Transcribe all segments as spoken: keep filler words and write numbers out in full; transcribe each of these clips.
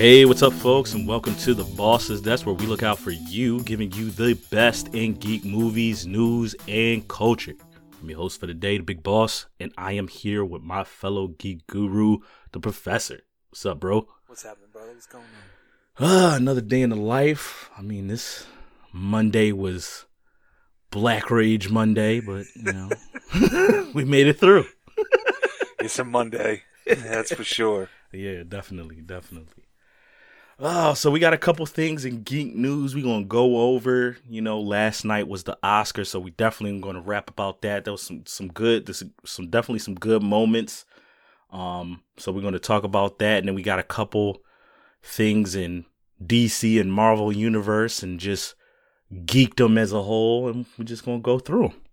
Hey, what's up, folks, and welcome to The Boss's Desk, where we look out for you, giving you the best in geek movies, news, and culture. I'm your host for the day, The Big Boss, and I am here with my fellow geek guru, The Professor. What's up, bro? What's happening, brother? What's going on? Ah, another day in the life. I mean, this Monday was Black Rage Monday, but, you know, we made it through. It's a Monday, that's for sure. Yeah, definitely, definitely. Oh, so we got a couple things in geek news we're going to go over. You know, last night was the Oscars, so we definitely going to rap about that. There was some some good, there's some definitely some good moments. Um, so we're going to talk about that, and then we got a couple things in D C and Marvel Universe and just geekdom as a whole, and we're just going to go through 'em.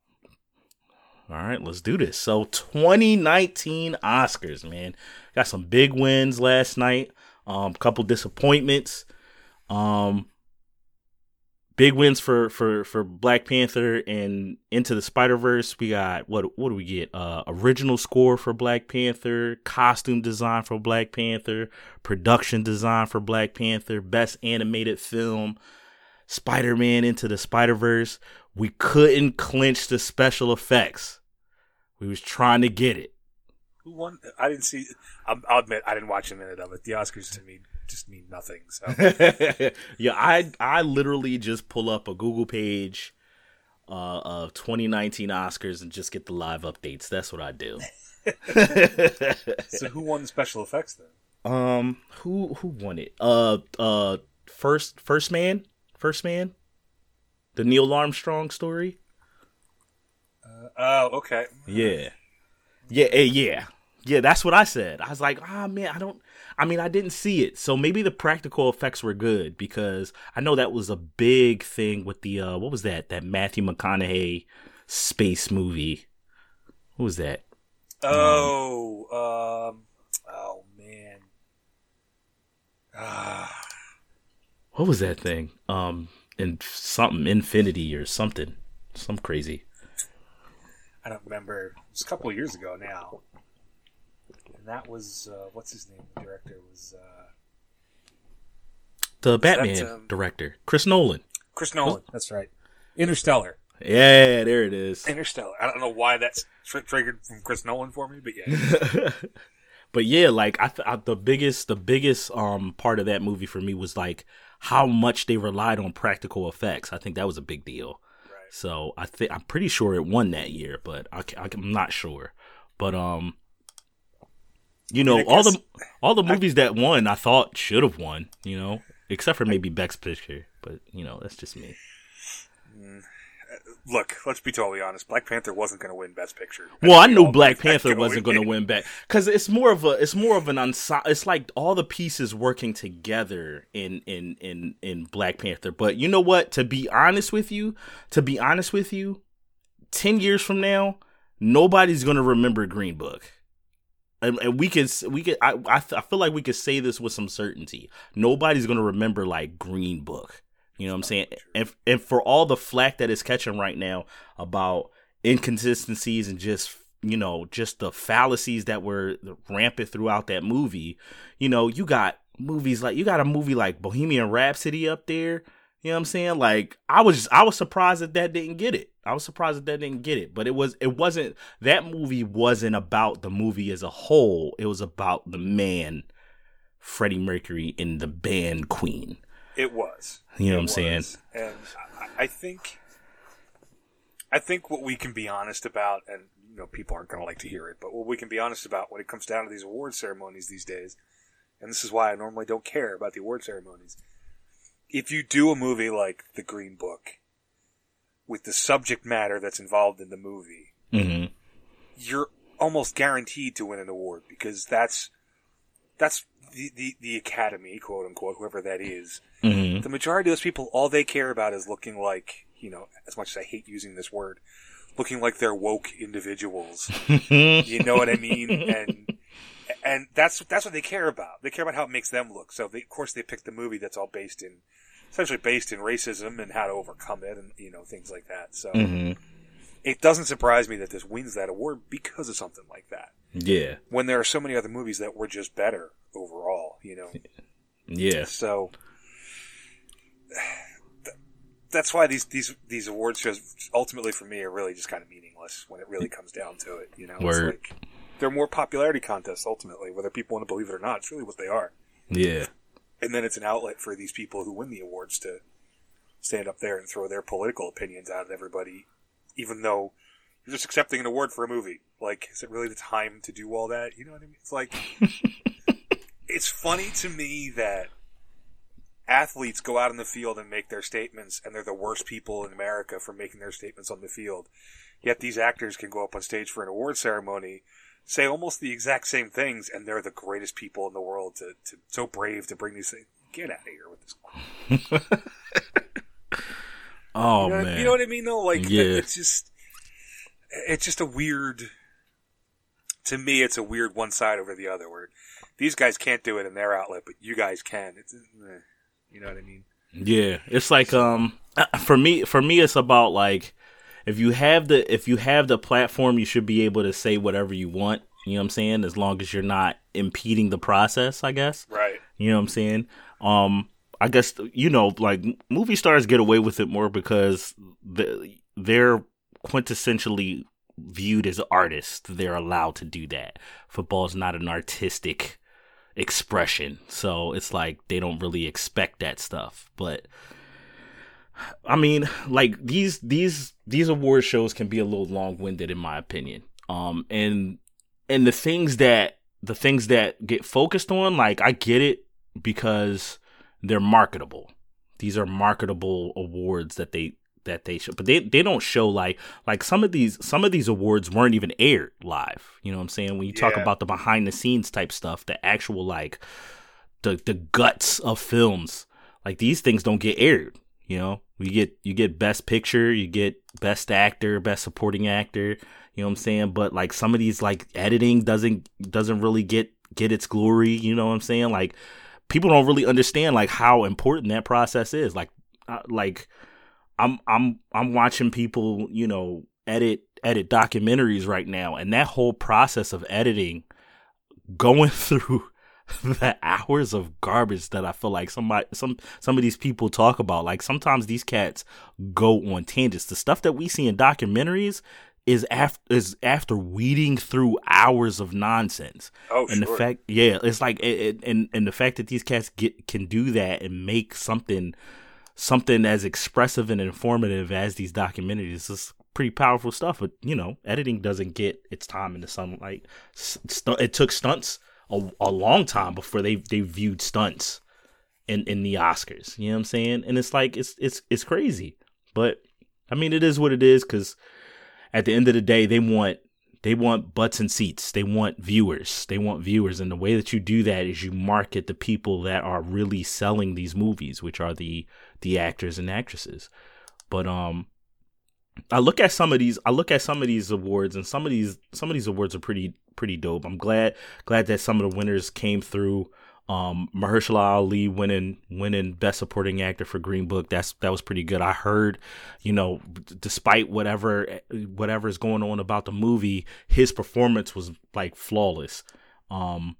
All right, let's do this. So twenty nineteen Oscars, man. Got some big wins last night. Um, couple disappointments. Um, big wins for, for, for Black Panther and Into the Spider-Verse. We got, what what do we get? Uh, original score for Black Panther, costume design for Black Panther, production design for Black Panther, best animated film, Spider-Man Into the Spider-Verse. We couldn't clinch the special effects. We was trying to get it. Who won? I didn't see. I'll, I'll admit I didn't watch a minute of it. The Oscars to me just mean nothing. So yeah, I I literally just pull up a Google page uh, of twenty nineteen Oscars and just get the live updates. That's what I do. So who won the special effects then? Um, who who won it? Uh, uh, first first man, first man, the Neil Armstrong story. Uh, oh, okay. Yeah, yeah, eh, yeah. Yeah, that's what I said. I was like, ah, oh, man, I don't, I mean, I didn't see it. So maybe the practical effects were good because I know that was a big thing with the, uh, what was that? That Matthew McConaughey space movie. What was that? Oh, um, um oh, man. Ah. What was that thing? Um, in something, Infinity or something. Some crazy. I don't remember. It was a couple of years ago now. And that was, uh, what's his name? The director was, uh... The Batman um, director. Chris Nolan. Chris Nolan, oh. That's right. Interstellar. Yeah, there it is. Interstellar. I don't know why that's tr- triggered from Chris Nolan for me, but yeah. But yeah, like, I, th- I the biggest, the biggest, um, part of that movie for me was, like, how much they relied on practical effects. I think that was a big deal. Right. So I think, I'm pretty sure it won that year, but I, I, I'm not sure. But, um... You know, all the all the movies I, that won, I thought should have won. You know, except for maybe Best Picture, but you know, that's just me. Look, let's be totally honest. Black Panther wasn't going to win Best Picture. Well, I knew Black Panther wasn't going to win back because it's more of a it's more of an ensemble. It's like all the pieces working together in in in in Black Panther. But you know what? To be honest with you, to be honest with you, ten years from now, nobody's going to remember Green Book. And, and we could, we could, I, I, I feel like we could say this with some certainty. Nobody's gonna remember like Green Book. You know what I'm saying? And and for all the flack that is catching right now about inconsistencies and just you know just the fallacies that were rampant throughout that movie, you know, you got movies like you got a movie like Bohemian Rhapsody up there. You know what I'm saying? Like I was, I was surprised that that didn't get it. I was surprised that that didn't get it. But it was, it wasn't. That movie wasn't about the movie as a whole. It was about the man, Freddie Mercury, and the band Queen. It was. You know it what I'm was. saying? And I, I think, I think what we can be honest about, and you know, people aren't going to like to hear it, but what we can be honest about when it comes down to these award ceremonies these days, and this is why I normally don't care about the award ceremonies. If you do a movie like The Green Book, with the subject matter that's involved in the movie, mm-hmm. you're almost guaranteed to win an award because that's that's the, the, the Academy, quote unquote, whoever that is. Mm-hmm. The majority of those people, all they care about is looking like, you know, as much as I hate using this word, looking like they're woke individuals. You know what I mean? And and that's that's what they care about. They care about how it makes them look. So they, of course they pick the movie that's all based in, essentially based in racism and how to overcome it and, you know, things like that. So mm-hmm. It doesn't surprise me that this wins that award because of something like that. Yeah. When there are so many other movies that were just better overall, you know. Yeah. So th- that's why these, these, these award shows ultimately for me are really just kind of meaningless when it really comes down to it. You know, Word. it's like they're more popularity contests ultimately, whether people want to believe it or not. It's really what they are. Yeah. And then it's an outlet for these people who win the awards to stand up there and throw their political opinions out at everybody, even though you're just accepting an award for a movie. Like, is it really the time to do all that? You know what I mean? It's like, it's funny to me that athletes go out in the field and make their statements, and they're the worst people in America for making their statements on the field. Yet these actors can go up on stage for an award ceremony, say almost the exact same things, and they're the greatest people in the world to, to so brave to bring these things. Get out of here with this. Oh, you know, man. You know what I mean, though? Like, yeah. it's just, it's just a weird, to me, it's a weird one side over the other, where these guys can't do it in their outlet, but you guys can. It's, eh, you know what I mean? Yeah. It's like, um, for me, for me, it's about like, if you have the, if you have the platform, you should be able to say whatever you want. You know what I'm saying? As long as you're not impeding the process, I guess. Right. You know what I'm saying? Um, I guess, you know, like movie stars get away with it more because they're quintessentially viewed as artists. They're allowed to do that. Football is not an artistic expression. So it's like they don't really expect that stuff. But I mean, like these these these award shows can be a little long-winded in my opinion. Um, and and the things that the things that get focused on, like I get it because they're marketable. These are marketable awards that they that they show, but they they don't show like like some of these some of these awards weren't even aired live. You know what I'm saying? When you talk Yeah. about the behind the scenes type stuff, the actual like the the guts of films, like these things don't get aired. You know, you get you get best picture, you get best actor, best supporting actor. You know what I'm saying? But like some of these like editing doesn't doesn't really get get its glory. You know what I'm saying? Like people don't really understand like how important that process is. Like uh, like I'm I'm I'm watching people, you know, edit edit documentaries right now, and that whole process of editing, going through the hours of garbage that I feel like somebody some some of these people talk about. Like sometimes these cats go on tangents. The stuff that we see in documentaries is after is after weeding through hours of nonsense. Oh, and sure. the fact, yeah, it's like it, it, and and the fact that these cats get can do that and make something something as expressive and informative as these documentaries is pretty powerful stuff. But you know, editing doesn't get its time in the sunlight. St- it took stunts a, a long time before they they viewed stunts in in the Oscars. You know what I'm saying? And it's like it's it's it's crazy. But I mean, it is what it is because at the end of the day, they want they want butts and seats. They want viewers. They want viewers. And the way that you do that is you market the people that are really selling these movies, which are the the actors and actresses. But um, I look at some of these. I look at some of these awards, and some of these some of these awards are pretty pretty dope. I'm glad glad that some of the winners came through. Um, Mahershala Ali winning winning Best Supporting Actor for Green Book. That's that was pretty good. I heard, you know, despite whatever whatever is going on about the movie, his performance was like flawless. Um,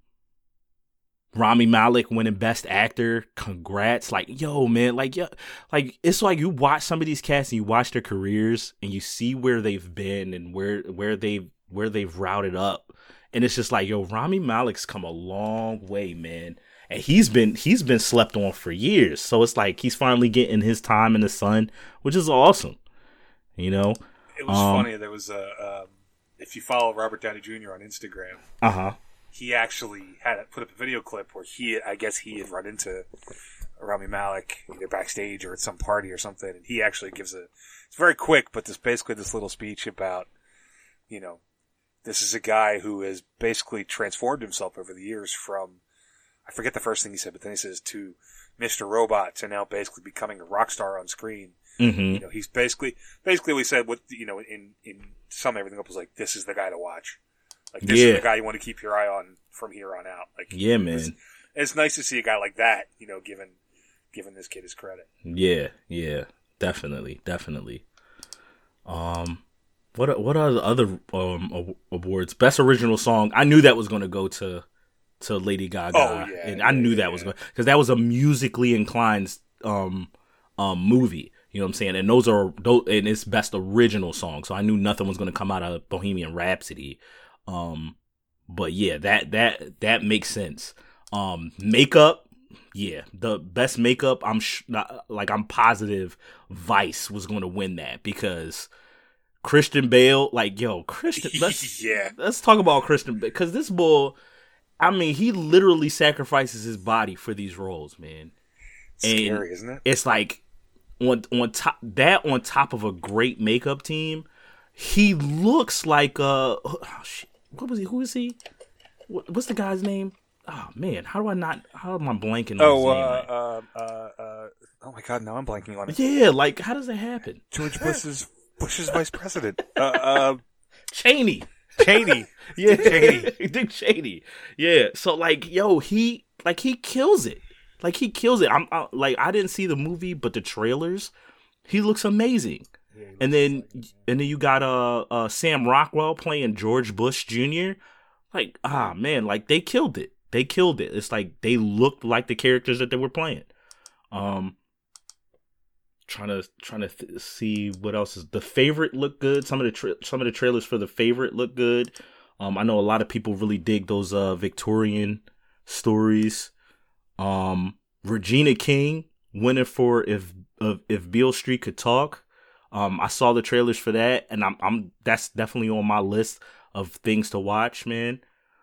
Rami Malek winning Best Actor. Congrats! Like, yo, man, like, yeah, like it's like you watch some of these cats and you watch their careers and you see where they've been and where where they where they've routed up. And it's just like, yo, Rami Malek's come a long way, man. And he's been he's been slept on for years. So it's like he's finally getting his time in the sun, which is awesome. You know? It was um, funny. There was a, um, if you follow Robert Downey Junior on Instagram, uh-huh. he actually had put up a video clip where he, I guess he had run into Rami Malek either backstage or at some party or something. And he actually gives a, it's very quick, but this basically this little speech about, you know, this is a guy who has basically transformed himself over the years from, I forget the first thing he said, but then he says to Mister Robot to now basically becoming a rock star on screen. Mm-hmm. You know, he's basically, basically we said what, you know, in, in sum everything up was like, this is the guy to watch. Like, this Yeah. is the guy you want to keep your eye on from here on out. Like, Yeah, it's, man. it's nice to see a guy like that, you know, given, given this kid his credit. Yeah, yeah. Definitely, definitely. Um, what are, what are the other um awards? Best Original Song. I knew that was going to go to to Lady Gaga, Oh, yeah, and yeah, I knew yeah, that yeah. was going because that was a musically inclined um um movie. You know what I'm saying? And those are those, and it's best original song. So I knew nothing was going to come out of Bohemian Rhapsody. Um, but yeah, that that that makes sense. Um, makeup, yeah, the best makeup. I'm sh- not, like I'm positive Vice was going to win that because Christian Bale, like yo, Christian. Let's Yeah. let's talk about Christian Bale because this bull. I mean, he literally sacrifices his body for these roles, man. Scary, And isn't it? it's like on on top that on top of a great makeup team, he looks like uh oh, shit, what was he? Who is he? What, what's the guy's name? Oh man, how do I not? How am I blanking on Oh, his uh, name? Right? uh, uh, uh, oh my God! Now I'm blanking on it. Yeah, like how does that happen? George Bush's Bush's vice president, uh, uh, Cheney. Cheney. Yeah, Cheney. Dick Cheney. Yeah. So like, yo, he like he kills it. Like he kills it. I'm I, like I didn't see the movie, but the trailers, he looks amazing. Yeah, he looks And then like, and then you got uh, uh Sam Rockwell playing George Bush Junior Like ah man, like they killed it. They killed it. It's like they looked like the characters that they were playing. Um, trying to trying to th- see what else is the favorite look good. Some of the tra- some of the trailers for the favorite look good. Um, I know a lot of people really dig those uh Victorian stories. Um, Regina King winning for if uh, if Beale Street Could Talk. Um, I saw the trailers for that, and I'm I'm that's definitely on my list of things to watch, man.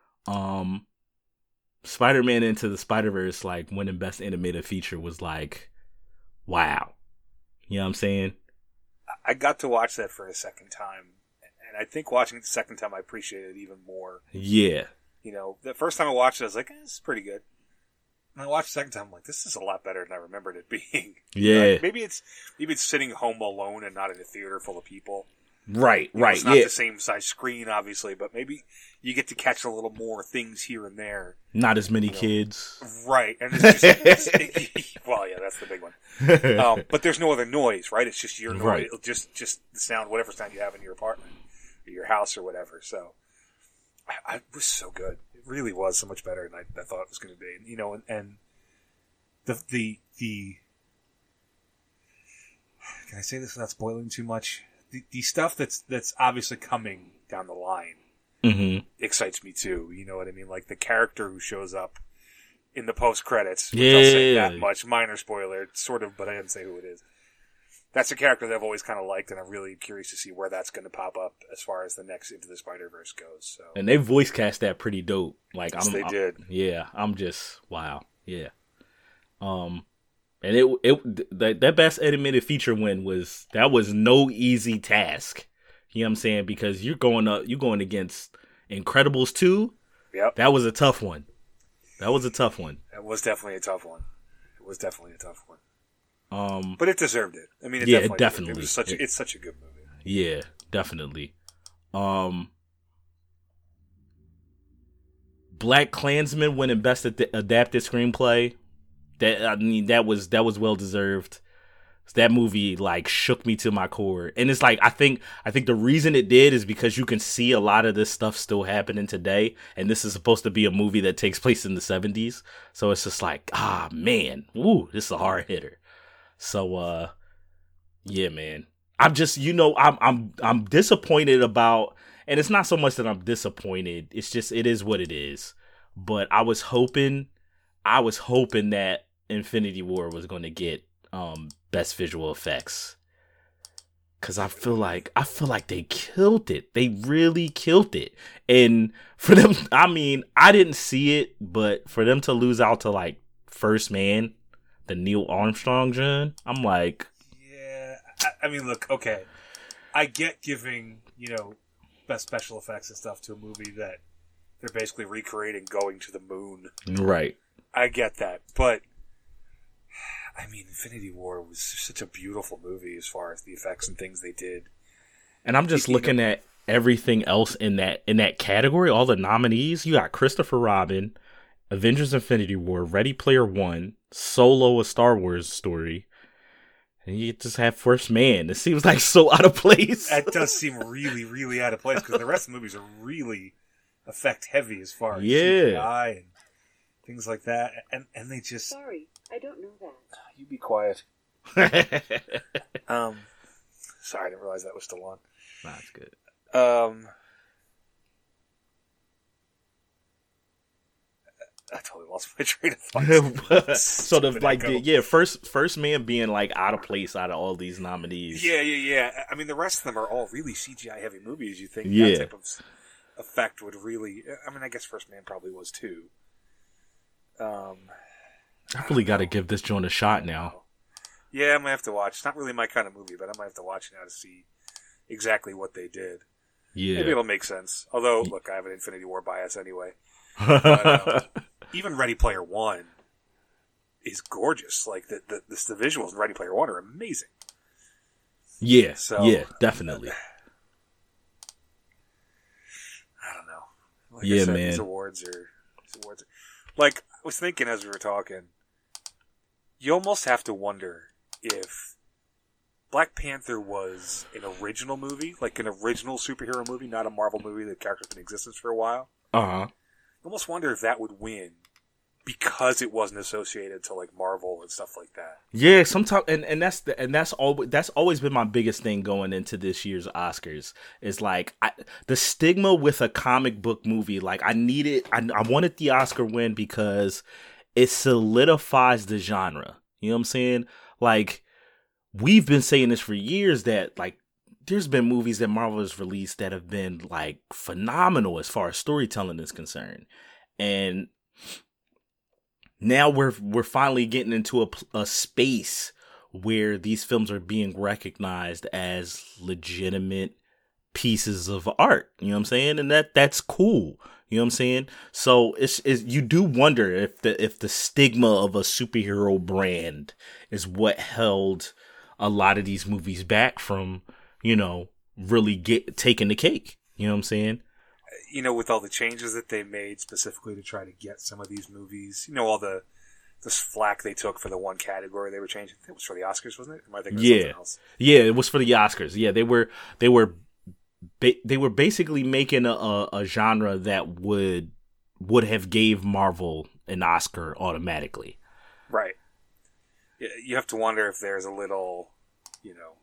Um, Spider-Man Into the Spider-Verse, like winning Best Animated Feature, was like, wow. You know what I'm saying? I got to watch that for a second time, and I think watching it the second time, I appreciated it even more. Yeah. You know, the first time I watched it, I was like, eh, "This is pretty good." And I watched the second time, I'm like, "This is a lot better than I remembered it being." Yeah. Like, maybe it's maybe it's sitting home alone and not in a theater full of people. Right. You know, right. It's not Yeah. the same size screen, obviously, but maybe you get to catch a little more things here and there. Not as many You know. kids. Right, and it's just it's, well, yeah, that's the big one. Um, but there's no other noise, right? It's just your noise, Right. It'll just just the sound, whatever sound you have in your apartment, or your house, or whatever. So, I, I it was so good. It really was so much better than I, I thought it was going to be. And, you know, and, and the the the can I say this without spoiling too much? The, the stuff that's that's obviously coming down the line Mm-hmm. excites me too. You know what I mean? Like the character who shows up in the post credits. Which I'll say Yeah. that much. Minor spoiler, sort of, but I didn't say who it is. That's a character that I've always kind of liked, and I'm really curious to see where that's going to pop up as far as the next Into the Spider-Verse goes. So, And they voice cast that pretty dope. Like yes, I'm, they I'm- did. yeah, I'm just wow. Yeah. Um, and it it that that Best Animated Feature win was that was no easy task. You know what I'm saying? Because you're going up, you're going against Incredibles two. Yep, That was a tough one. That was a tough one. it was definitely a tough one. It was definitely a tough one, Um, but it deserved it. I mean, it Yeah, it definitely, did. definitely- It was such. A, it- it's such a good movie. yeah, definitely. Um, Black Klansman winning Best Ad- Adapted Screenplay. That I mean, that was that was well deserved. That movie like shook me to my core, and it's like I think I think the reason it did is because you can see a lot of this stuff still happening today, and this is supposed to be a movie that takes place in the seventies, so it's just like ah man, ooh, this is a hard hitter. So uh, yeah, man, I'm just you know I'm I'm I'm disappointed about, and it's not so much that I'm disappointed. It's just it is what it is. But I was hoping, I was hoping that Infinity War was going to get um best visual effects, because I feel like I feel like they killed it. They really killed it. And for them, I mean, I didn't see it, but for them to lose out to like First Man, the Neil Armstrong John, I'm like, Yeah, I, I mean, look, okay, I get giving you know best special effects and stuff to a movie that they're basically recreating going to the moon. right. I get that, but I mean, Infinity War was such a beautiful movie as far as the effects and things they did. And I'm just You looking at everything else in that in that category, all the nominees. You got Christopher Robin, Avengers Infinity War, Ready Player One, Solo, a Star Wars story. And you just have First Man. It seems like so out of place. That does seem really, really out of place because the rest of the movies are really effect heavy as far as Yeah. C G I and things like that, and and they just Sorry, I don't know that. You be quiet. um, sorry, I didn't realize that was still on. Nah, it's good. Um, I totally lost my train of thought. So the like, the, yeah, first first man being like out of place out of all these nominees. Yeah, yeah, yeah. I mean, the rest of them are all really C G I heavy movies. You think yeah. that type of effect would really? I mean, I guess First Man probably was too. Um, I really got to give this joint a shot now. Yeah, I might have to watch. It's not really my kind of movie, but I might have to watch now to see exactly what they did. Yeah, maybe it'll make sense. Although, look, I have an Infinity War bias anyway. But, um, even Ready Player One is gorgeous. Like the the, the, the visuals in Ready Player One are amazing. Yeah, so, yeah, definitely. I don't know. Like yeah, I said, man. These awards are these awards. Are, like I was thinking as we were talking, you almost have to wonder if Black Panther was an original movie, like an original superhero movie, not a Marvel movie that character's been in existence for a while. Uh huh. I almost wonder if that would win because it wasn't associated to like Marvel and stuff like that. Yeah, sometimes, and, and that's the, and that's all. That's always been my biggest thing going into this year's Oscars. Is like I, the stigma with a comic book movie. Like I needed, I, I wanted the Oscar win because it solidifies the genre. You know what I'm saying? Like we've been saying this for years that like. There's been movies that Marvel has released that have been like phenomenal as far as storytelling is concerned, and now we're we're finally getting into a, a space where these films are being recognized as legitimate pieces of art. You know what I'm saying? And that that's cool. You know what I'm saying? So it's, it's you do wonder if the if the stigma of a superhero brand is what held a lot of these movies back from, you know, really get taking the cake. You know what I'm saying? You know, with all the changes that they made specifically to try to get some of these movies, you know, all the this flack they took for the one category they were changing. It was for the Oscars, wasn't it? Am I thinking of yeah, something else? Yeah, it was for the Oscars. Yeah, they were they were ba- they were basically making a, a, a genre that would would have gave Marvel an Oscar automatically. Right. You have to wonder if there's a little, you know,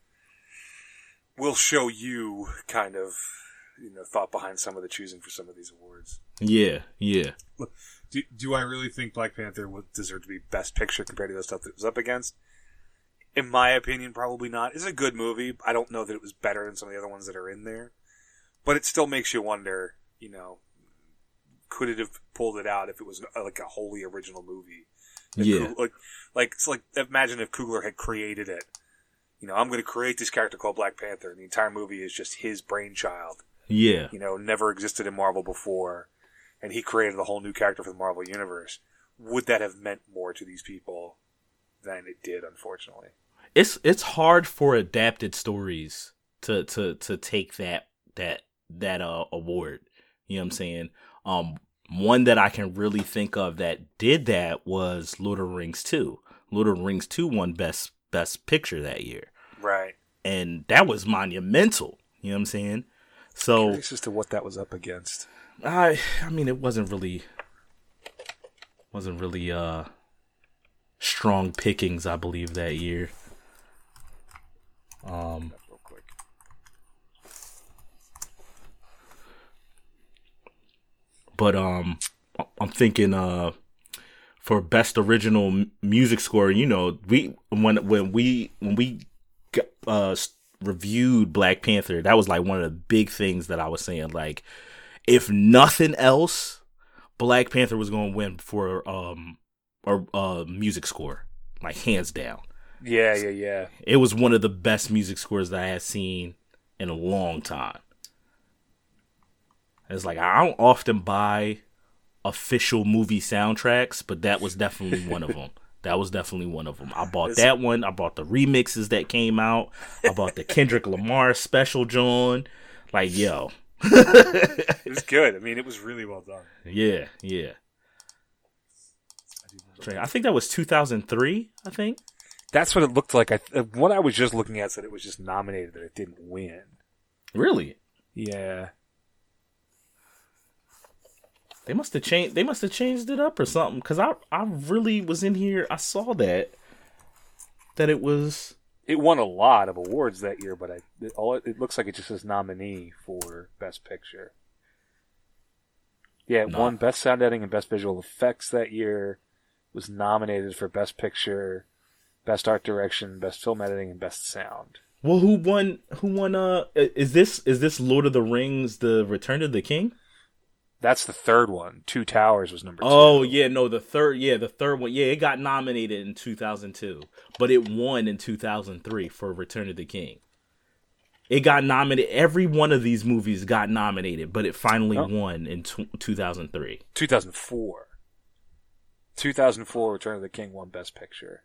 we'll show you kind of, you know, thought behind some of the choosing for some of these awards. Yeah, yeah. Look, do, do I really think Black Panther would deserve to be Best Picture compared to the stuff that it was up against? In my opinion, probably not. It's a good movie. I don't know that it was better than some of the other ones that are in there. But it still makes you wonder, you know, could it have pulled it out if it was like a wholly original movie? If yeah. Coogler, like, like, it's like, imagine if Coogler had created it. You know, I'm going to create this character called Black Panther, and the entire movie is just his brainchild. Yeah. You know, never existed in Marvel before, and he created a whole new character for the Marvel Universe. Would that have meant more to these people than it did, unfortunately? It's it's hard for adapted stories to to to take that that that uh award. You know what I'm saying? Um one that I can really think of that did that was Lord of the Rings two. Lord of the Rings two won best best picture that year. Right. And that was monumental. You know what I'm saying? So curious as to what that was up against. I I mean it wasn't really wasn't really uh strong pickings, I believe, that year. Um real quick. But um I'm thinking uh for best original m- music score, you know, we when when we when we uh reviewed Black Panther, that was like one of the big things that I was saying, like if nothing else, Black Panther was going to win for um or uh music score, like hands down. Yeah, yeah, yeah. It was one of the best music scores that I had seen in a long time. It's like I don't often buy official movie soundtracks, but that was definitely one of them. That was definitely one of them. I bought that one. I bought the remixes that came out. I bought the Kendrick Lamar special joint. Like, yo. It was good. I mean, it was really well done. Yeah, yeah. I think that was two thousand three, I think. That's what it looked like. I, what I was just looking at said it was just nominated, that it didn't win. Really? Yeah. They must have changed. They must have changed it up or something. Because I, I really was in here. I saw that that it was. It won a lot of awards that year, but I, it, all it, it looks like it just says nominee for Best Picture. Yeah, it No. won Best Sound Editing and Best Visual Effects that year. Was nominated for Best Picture, Best Art Direction, Best Film Editing, and Best Sound. Well, who won? Who won? Uh, is this is this Lord of the Rings: The Return of the King? That's the third one. Two Towers was number two. Oh yeah, no, the third. Yeah, the third one. Yeah, it got nominated in two thousand two, but it won in two thousand three for Return of the King. It got nominated. Every one of these movies got nominated, but it finally oh. won in t- two thousand three. two thousand four. two thousand four, Return of the King won Best Picture.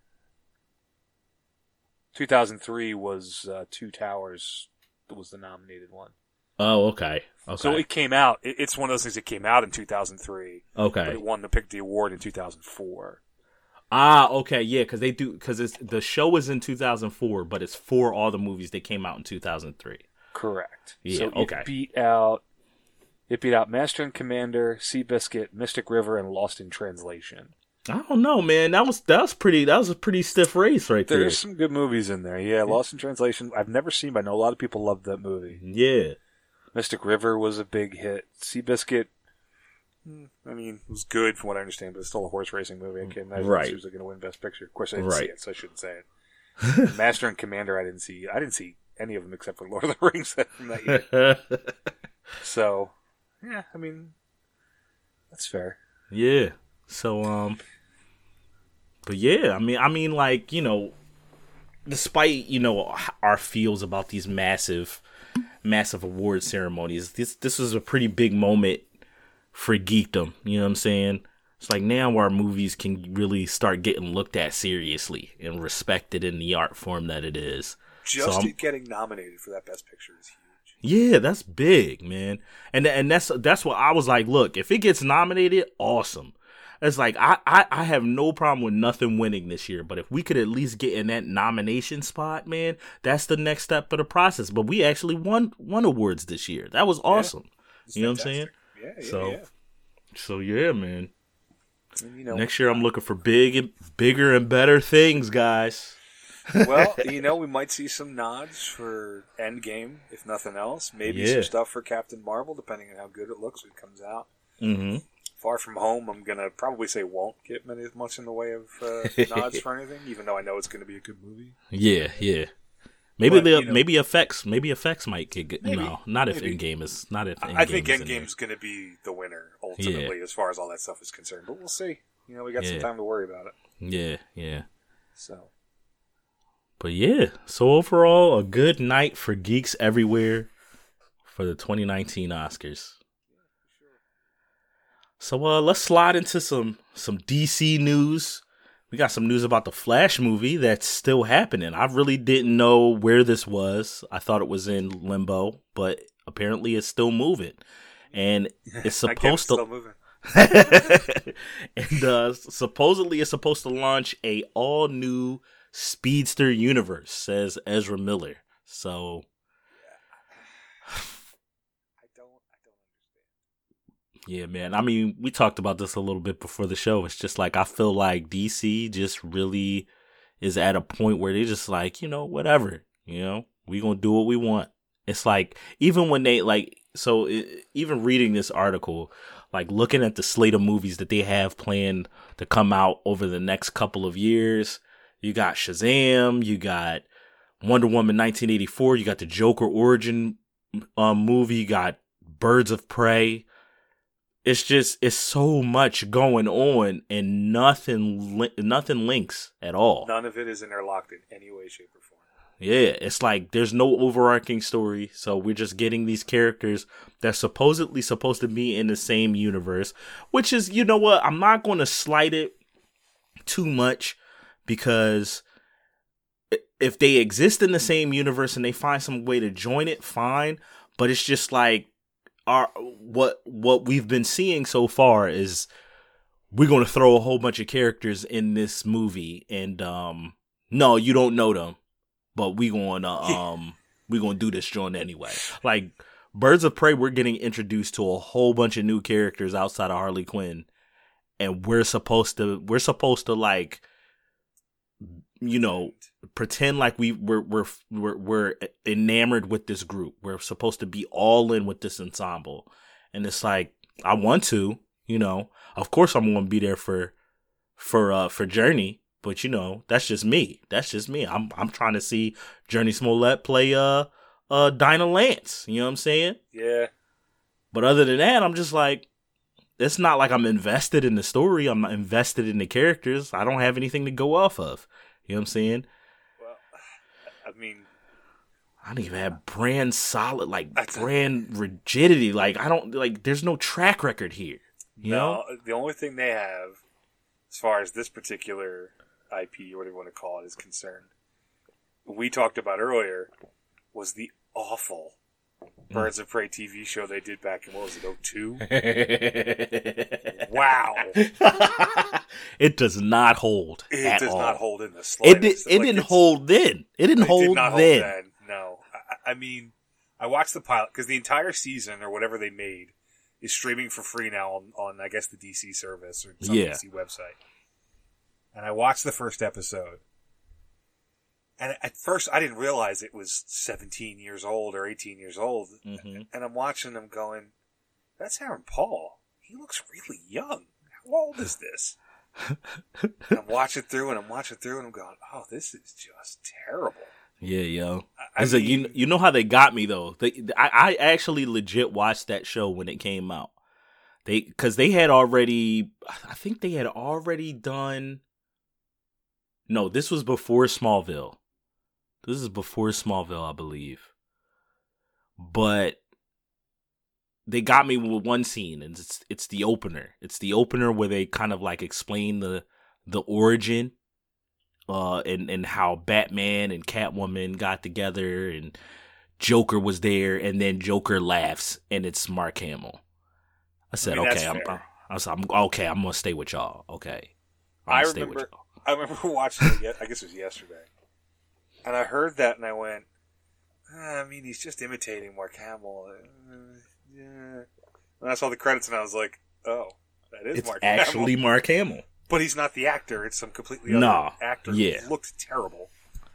two thousand three was uh, Two Towers was the nominated one. Oh, okay. Okay. So it came out. It, it's one of those things that came out in two thousand three. Okay. But it won the pick the award in two thousand four. Ah, okay, yeah, because they do because it's the show is in two thousand four, but it's for all the movies that came out in two thousand three. Correct. Yeah. So okay. It beat out. It beat out Master and Commander, Seabiscuit, Mystic River, and Lost in Translation. I don't know, man. That was that was pretty. That was a pretty stiff race right there. There's some good movies in there. Yeah, Lost in Translation. I've never seen, but I know a lot of people loved that movie. Yeah. Mystic River was a big hit. Seabiscuit, I mean, it was good from what I understand, but it's still a horse racing movie. I can't imagine right. she was going to win Best Picture. Of course, I didn't right. see it, so I shouldn't say it. Master and Commander, I didn't see. I didn't see any of them except for Lord of the Rings from that year. So, yeah, I mean, that's fair. Yeah. So, um, but yeah, I mean, I mean, like, you know, despite, you know, our feels about these massive, massive award ceremonies, this this was a pretty big moment for geekdom. You know what I'm saying? It's like now our movies can really start getting looked at seriously and respected in the art form that it is. Just so it getting nominated for that Best Picture is huge. Yeah, that's big, man. And and that's that's what I was like, look, if it gets nominated, awesome. It's like I, I, I have no problem with nothing winning this year, but if we could at least get in that nomination spot, man, that's the next step of the process. But we actually won won awards this year. That was awesome. Yeah, you know fantastic. what I'm saying? Yeah, yeah, so, yeah. So yeah, man. And, you know, next year I'm looking for big and bigger and better things, guys. Well, you know, we might see some nods for Endgame, if nothing else. Maybe Yeah. some stuff for Captain Marvel, depending on how good it looks when it comes out. Mm-hmm. Far From Home, I'm going to probably say won't get many much in the way of uh, nods for anything, even though I know it's going to be a good movie. Yeah, yeah. Maybe But, the you know, maybe effects maybe effects might get good. Maybe, No, not if maybe. Endgame is not if Endgame I think is in there. Endgame's going to be the winner, ultimately, as far as all that stuff is concerned. But we'll see. You know, we got Yeah. some time to worry about it. Yeah, yeah. So, But yeah, so overall, a good night for geeks everywhere for the twenty nineteen Oscars. So uh, let's slide into some some D C news. We got some news about the Flash movie that's still happening. I really didn't know where this was. I thought it was in limbo, but apparently it's still moving, and it's I guess supposed it's to. still moving. and uh, supposedly it's supposed to launch a all new Speedster universe, says Ezra Miller. So I don't, I don't understand. yeah, man. I mean, we talked about this a little bit before the show. It's just like I feel like D C just really is at a point where they're just like, you know, whatever, you know, we gonna do what we want. It's like even when they like, so it, even reading this article, like looking at the slate of movies that they have planned to come out over the next couple of years, you got Shazam, you got Wonder Woman nineteen eighty-four, you got the Joker origin um, movie, you got Birds of Prey. It's just, it's so much going on and nothing, li- nothing links at all. None of it is interlocked in any way, shape, or form. Yeah, it's like there's no overarching story, so we're just getting these characters that's supposedly supposed to be in the same universe, which is, you know what, I'm not going to slight it too much because if they exist in the same universe and they find some way to join it, fine, but it's just like our what what we've been seeing so far is we're going to throw a whole bunch of characters in this movie and um no, you don't know them. But we gonna um we gonna do this joint anyway. Like Birds of Prey, we're getting introduced to a whole bunch of new characters outside of Harley Quinn, and we're supposed to we're supposed to like, you know, pretend like we we're we're we're, we're enamored with this group. We're supposed to be all in with this ensemble, and it's like I want to, you know, of course I'm going to be there for for uh for Journey, but you know that's just me. That's just me. I'm I'm trying to see Journey Smollett play uh uh Dinah Lance. You know what I'm saying? Yeah. But other than that, I'm just like, it's not like I'm invested in the story. I'm not invested in the characters. I don't have anything to go off of. You know what I'm saying? Well, I mean, I don't even have brand solid, like brand rigidity. Like I don't like. There's no track record here. You no, know, the only thing they have, as far as this particular I P or whatever you want to call it is concerned, we talked about earlier, was the awful Birds of Prey T V show they did back in, what was it, oh two? Wow. It does not hold. It at does all. not hold in the It slightest. did. It Like, didn't it's- hold then. It didn't It hold did not then. hold then. No. I, I mean, I watched the pilot because the entire season or whatever they made is streaming for free now on, on I guess, the D C service or some Yeah. D C website. And I watched the first episode. And at first, I didn't realize it was seventeen years old or eighteen years old. Mm-hmm. And I'm watching them going, that's Aaron Paul. He looks really young. How old is this? And I'm watching through and I'm watching through and I'm going, oh, this is just terrible. Yeah, yo. I, I It's like, mean, you you know how they got me though. They, I I actually legit watched that show when it came out. They because they had already, I think they had already done. No, this was before Smallville. This is before Smallville, I believe. But they got me with one scene, and it's it's the opener. It's the opener where they kind of like explain the the origin, uh, and and how Batman and Catwoman got together, and Joker was there, and then Joker laughs, and it's Mark Hamill. I said, I mean, okay, that's I'm, fair. I said, I'm okay. I'm gonna stay with y'all. Okay, I'm I gonna stay remember, with y'all. I remember watching it, ye- I guess it was yesterday. And I heard that and I went, ah, I mean, he's just imitating Mark Hamill. Uh, yeah. And I saw the credits and I was like, oh, that is It's Mark actually Hamill. Mark Hamill. But he's not the actor. It's some completely other Nah, actor yeah. who looked terrible.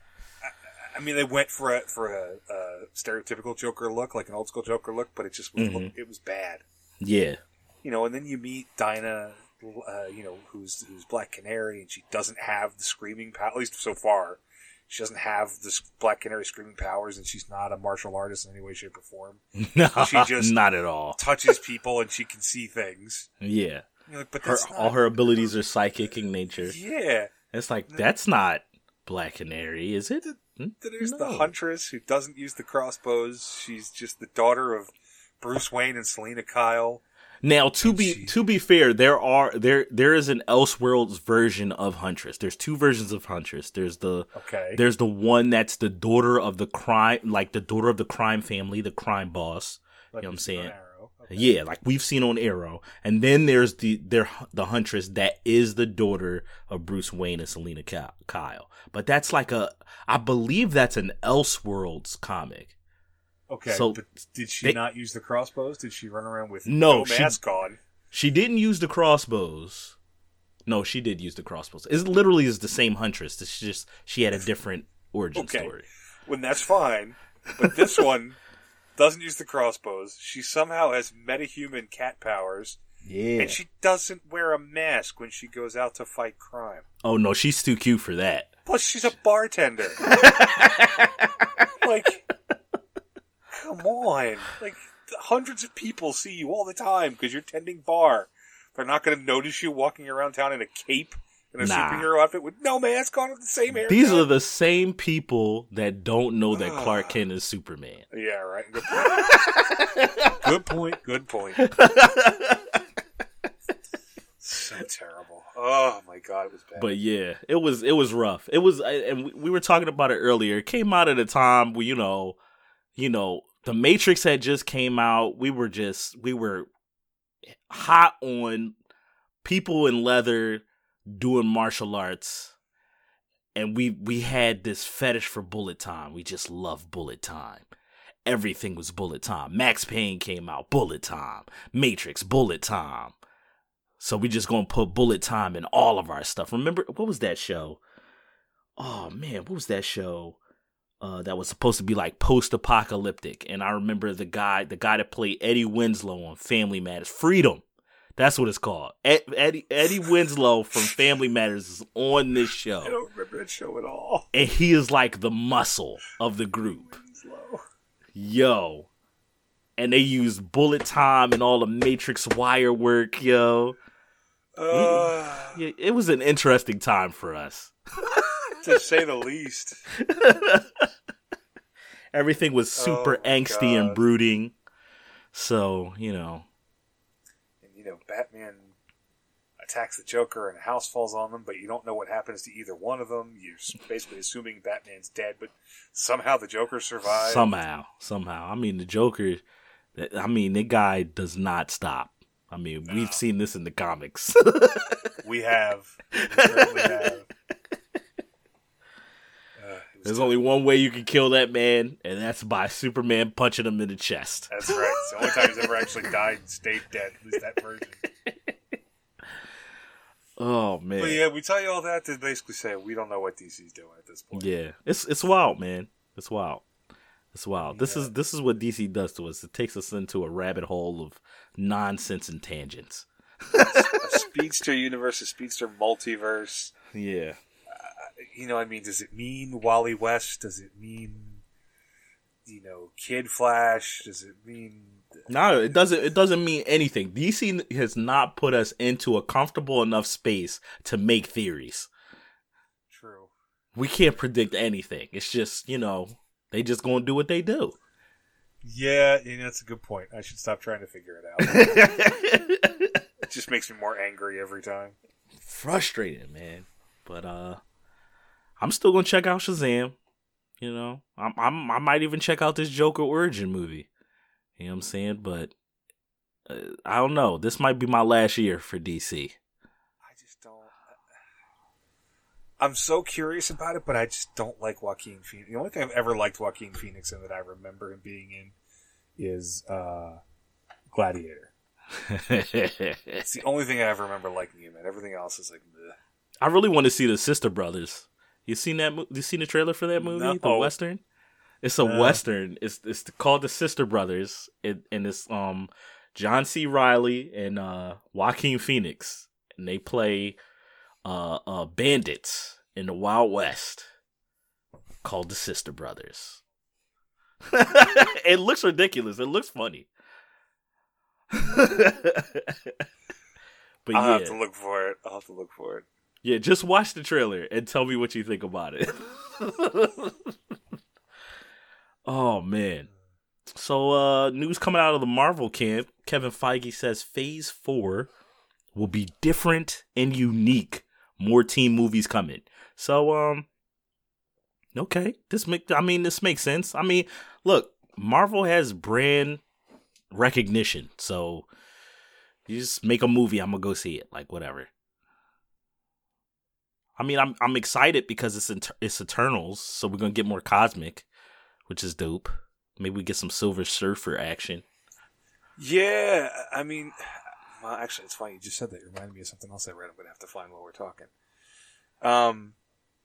I, I mean, they went for a for a, a stereotypical Joker look, like an old school Joker look, but it just was, Mhm. it was bad. Yeah. You know, and then you meet Dinah, uh, you know, who's who's Black Canary, and she doesn't have the screaming power, at least so far. She doesn't have the Black Canary screaming powers, and she's not a martial artist in any way, shape, or form. No, She just- not at all. Touches people, and she can see things. Yeah. You're like, but Her, that's not, all her abilities are psychic in nature. Yeah. It's like, that's not Black Canary, is it? Hmm? Then there's the No. Huntress, who doesn't use the crossbows. She's just the daughter of Bruce Wayne and Selena Kyle. Now, to And be she- to be fair, there are there there is an Elseworlds version of Huntress. There's two versions of Huntress. There's the Okay. there's the one that's the daughter of the crime, like the daughter of the crime family, the crime boss. Like you know what I'm on saying? Arrow. Okay. Yeah, like we've seen on Arrow. And then there's the there the Huntress that is the daughter of Bruce Wayne and Selena Ky- Kyle. But that's like a I believe that's an Elseworlds comic. Okay, So, but did she they- not use the crossbows? Did she run around with No, no she- mask on? She didn't use the crossbows. No, she did use the crossbows. It literally is the same Huntress. It's just she had a different origin Okay. story. When that's fine, but this one doesn't use the crossbows. She somehow has metahuman cat powers, Yeah. and she doesn't wear a mask when she goes out to fight crime. Oh no, she's too cute for that. Plus, she's a bartender. Like, come on. Like, hundreds of people see you all the time because you're tending bar. They're not going to notice you walking around town in a cape and a Nah. superhero outfit with no mask on with the same haircut. These are the same people that don't know that Ah. Clark Kent is Superman. Yeah, right. Good point. Good point. Good point. So terrible. Oh my god, it was bad. But yeah, it was it was rough. It was, and we- we were talking about it earlier. It came out at a time where you know, you know, The Matrix had just came out. We were just we were hot on people in leather doing martial arts, and we we had this fetish for bullet time. We just love bullet time, everything was bullet time. Max Payne came out, bullet time. Matrix, bullet time. So we just gonna put bullet time in all of our stuff. Remember, what was that show? Oh man, what was that show? Uh, that was supposed to be like post-apocalyptic. And I remember the guy, the guy that played Eddie Winslow on Family Matters. Freedom. That's what it's called. Ed, Eddie, Eddie Winslow from Family Matters is on this show. I don't remember that show at all. And he is like the muscle of the group. Winslow. Yo. And they use bullet time and all the Matrix wire work, yo. Uh, we, it was an interesting time for us. To say the least. Everything was super oh angsty God. and brooding. So, you know. And, you know, Batman attacks the Joker and a house falls on them, but you don't know what happens to either one of them. You're basically assuming Batman's dead, but somehow the Joker survives. Somehow. Somehow. I mean, the Joker, I mean, the guy does not stop. I mean, no. We've seen this in the comics. We have. We certainly have. There's only one way you can kill that man, and that's by Superman punching him in the chest. That's right. It's the only time he's ever actually died and stayed dead. At least that version. Oh, man. But yeah, we tell you all that to basically say we don't know what D C's doing at this point. Yeah. It's it's wild, man. It's wild. It's wild. Yeah. This is this is what D C does to us. It takes us into a rabbit hole of nonsense and tangents. A speedster universe, a speedster multiverse. Yeah. You know, I mean, does it mean Wally West? Does it mean, you know, Kid Flash? Does it mean? No, it doesn't. It doesn't mean anything. D C has not put us into a comfortable enough space to make theories. True. We can't predict anything. It's just, you know, they just gonna do what they do. Yeah, you know, that's a good point. I should stop trying to figure it out. It just makes me more angry every time. Frustrated, man. But uh. I'm still gonna check out Shazam. You know, I'm, I'm I might even check out this Joker origin movie. You know what I'm saying? But uh, I don't know. This might be my last year for D C. I just don't. I'm so curious about it, but I just don't like Joaquin Phoenix. The only thing I've ever liked Joaquin Phoenix in that I remember him being in is uh, Gladiator. It's the only thing I ever remember liking him in. Everything else is like, bleh. I really want to see the Sister Brothers. You seen that? Mo- you seen the trailer for that movie? No. The Western. It's a No. Western. It's it's called The Sister Brothers, it, and it's um John C. Reilly and uh, Joaquin Phoenix, and they play uh, uh bandits in the Wild West called The Sister Brothers. It looks ridiculous. It looks funny. But I'll yeah. have to look for it. I'll have to look for it. Yeah, just watch the trailer and tell me what you think about it. Oh, man. So, uh, news coming out of the Marvel camp. Kevin Feige says Phase four will be different and unique. More team movies coming. So, um, okay. This make, I mean, this makes sense. I mean, look, Marvel has brand recognition. So, you just make a movie, I'm gonna go see it. Like, whatever. I mean, I'm I'm excited because it's inter- it's Eternals, so we're gonna get more cosmic, which is dope. Maybe we get some Silver Surfer action. Yeah, I mean, well, actually, it's funny you just said that. It reminded me of something else I read. I'm gonna have to find while we're talking. Um,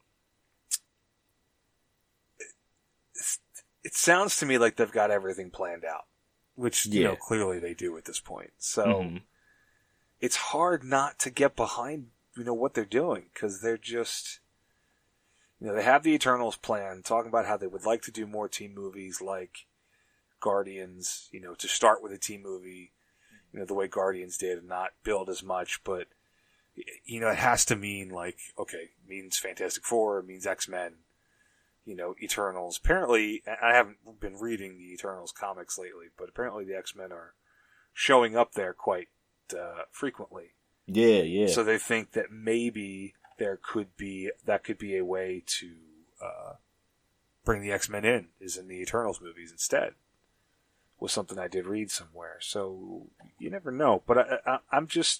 it, it sounds to me like they've got everything planned out, which you Yeah. know clearly they do at this point. So Mhm. it's hard not to get behind. You know what they're doing, because they're just, you know, they have the Eternals plan, talking about how they would like to do more team movies like Guardians, you know, to start with a team movie, you know, the way Guardians did, and not build as much, but, you know, it has to mean like, okay, it means Fantastic Four, it means X-Men, you know, Eternals. Apparently, I haven't been reading the Eternals comics lately, but apparently the X-Men are showing up there quite uh, frequently. Yeah, yeah. So they think that maybe there could be, that could be a way to uh, bring the X-Men in, is in the Eternals movies instead. Was something I did read somewhere. So you never know. But I, I, I'm just,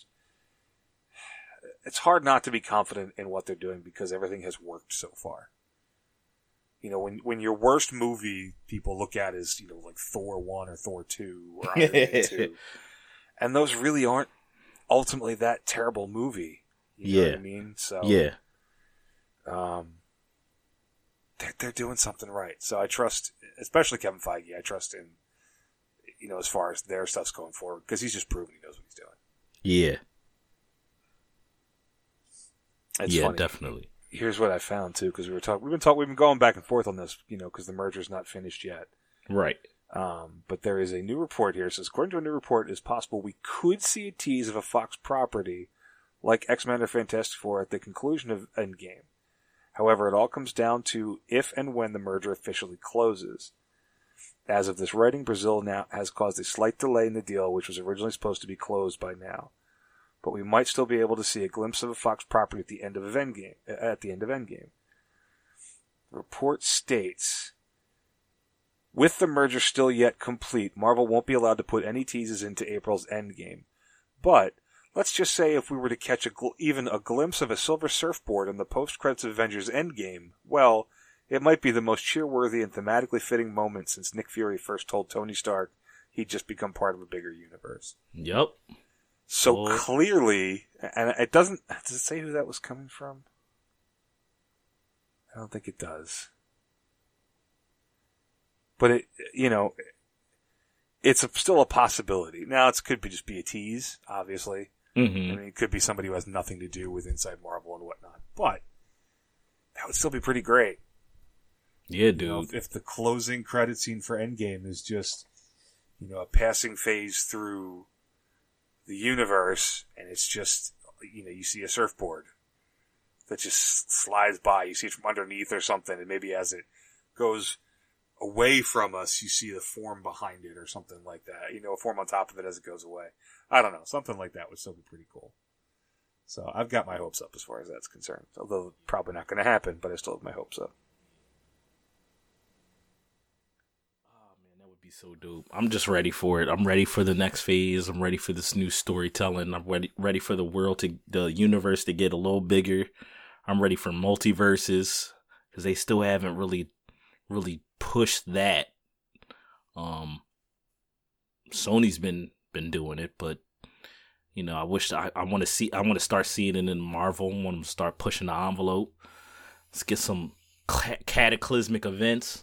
it's hard not to be confident in what they're doing because everything has worked so far. You know, when when your worst movie people look at is, you know, like Thor one or Thor two or Iron Man two. And those really aren't ultimately that terrible movie. You know yeah. what I mean? So yeah. Um, they're, they're doing something right. So I trust, especially Kevin Feige, I trust in, you know, as far as their stuff's going forward, because he's just proven he knows what he's doing. Yeah. It's yeah, funny. definitely. Here's what I found too, because we were talking, we've been talking, we've been going back and forth on this, you know, because the merger's not finished yet. Right. Um, but there is a new report here. It says, according to a new report, it is possible we could see a tease of a Fox property like X-Men or Fantastic Four at the conclusion of Endgame. However, it all comes down to if and when the merger officially closes. As of this writing, Brazil now has caused a slight delay in the deal, which was originally supposed to be closed by now. But we might still be able to see a glimpse of a Fox property at the end of Endgame. At the end of Endgame, the report states, with the merger still yet complete, Marvel won't be allowed to put any teases into April's Endgame. But let's just say if we were to catch a gl- even a glimpse of a silver surfboard in the post-credits of Avengers Endgame, well, it might be the most cheer-worthy and thematically fitting moment since Nick Fury first told Tony Stark he'd just become part of a bigger universe. Yep. So Well, clearly, and it doesn't, does it say who that was coming from? I don't think it does. But it, you know, it's a, still a possibility. Now, it could be just be a tease, obviously. Mm-hmm. I mean, it could be somebody who has nothing to do with Inside Marvel and whatnot. But that would still be pretty great. Yeah, dude. You know, if, if the closing credit scene for Endgame is just, you know, a passing phase through the universe, and it's just, you know, you see a surfboard that just slides by. You see it from underneath or something, and maybe as it goes away from us, you see the form behind it or something like that. You know, a form on top of it as it goes away. I don't know. Something like that would still be pretty cool. So I've got my hopes up as far as that's concerned. Although probably not going to happen, but I still have my hopes up. Oh man, that would be so dope. I'm just ready for it. I'm ready for the next phase. I'm ready for this new storytelling. I'm ready ready for the world to the universe to get a little bigger. I'm ready for multiverses because they still haven't really really pushed that. Um Sony's been been doing it, but you know, I wish I, I want to see I want to start seeing it in Marvel. I want them to start pushing the envelope. Let's get some cataclysmic events.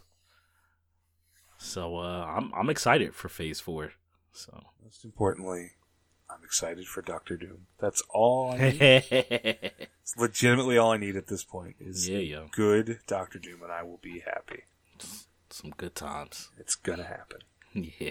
So uh, I'm I'm excited for Phase Four. So most importantly, I'm excited for Doctor Doom. That's all I need. It's legitimately all I need at this point is yeah, yeah. good Doctor Doom, and I will be happy. Some good times. It's gonna happen. Yeah.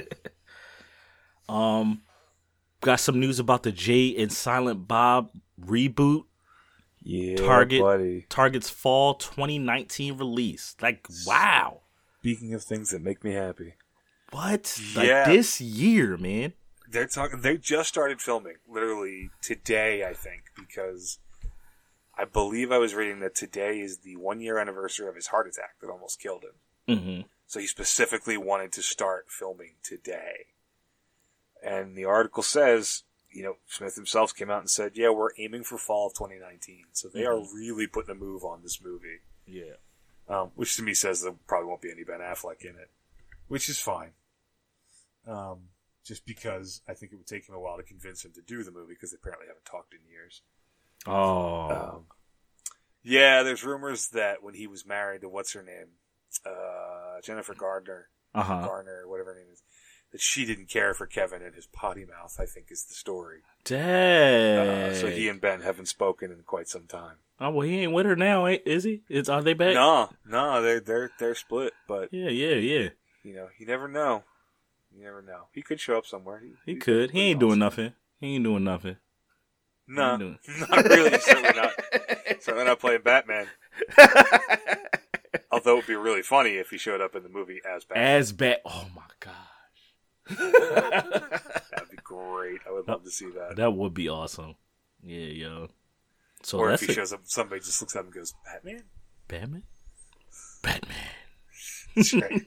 um, got some news about the Jay and Silent Bob reboot. Yeah, Target buddy. Target's fall twenty nineteen release. Like, wow. Speaking of things that make me happy, what? Yeah. Like this year, man. they're talking. They just started filming literally today, I think, because I believe I was reading that today is the one year anniversary of his heart attack that almost killed him. Mm-hmm. So he specifically wanted to start filming today. And the article says, you know, Smith himself came out and said, yeah, we're aiming for fall of twenty nineteen. So they mm-hmm. are really putting a move on this movie. Yeah. Um, which to me says there probably won't be any Ben Affleck in it. Which is fine. Um, just because I think it would take him a while to convince him to do the movie, because they apparently haven't talked in years. Oh. Um, yeah, there's rumors that when he was married to what's her name, uh, Jennifer Gardner, uh-huh. Garner, whatever her name is, that she didn't care for Kevin and his potty mouth, I think is the story. Dang. Uh, so he and Ben haven't spoken in quite some time. Oh, well, he ain't with her now, ain't, is he? Is, are they back? No, no, they're, they're, they're split, but, Yeah, yeah, yeah. you know, you never know. You never know. He could show up somewhere. He, he could. He ain't doing nothing. He ain't doing nothing. No, doing... not really. Certainly not. Certainly not playing Batman. Although it would be really funny if he showed up in the movie as Batman. As Bat. Oh my gosh. That'd be great. I would love to see that. That would be awesome. Yeah, yo. So or that's if he a... shows up, somebody just looks at him and goes, Batman? Batman? Batman. That's right.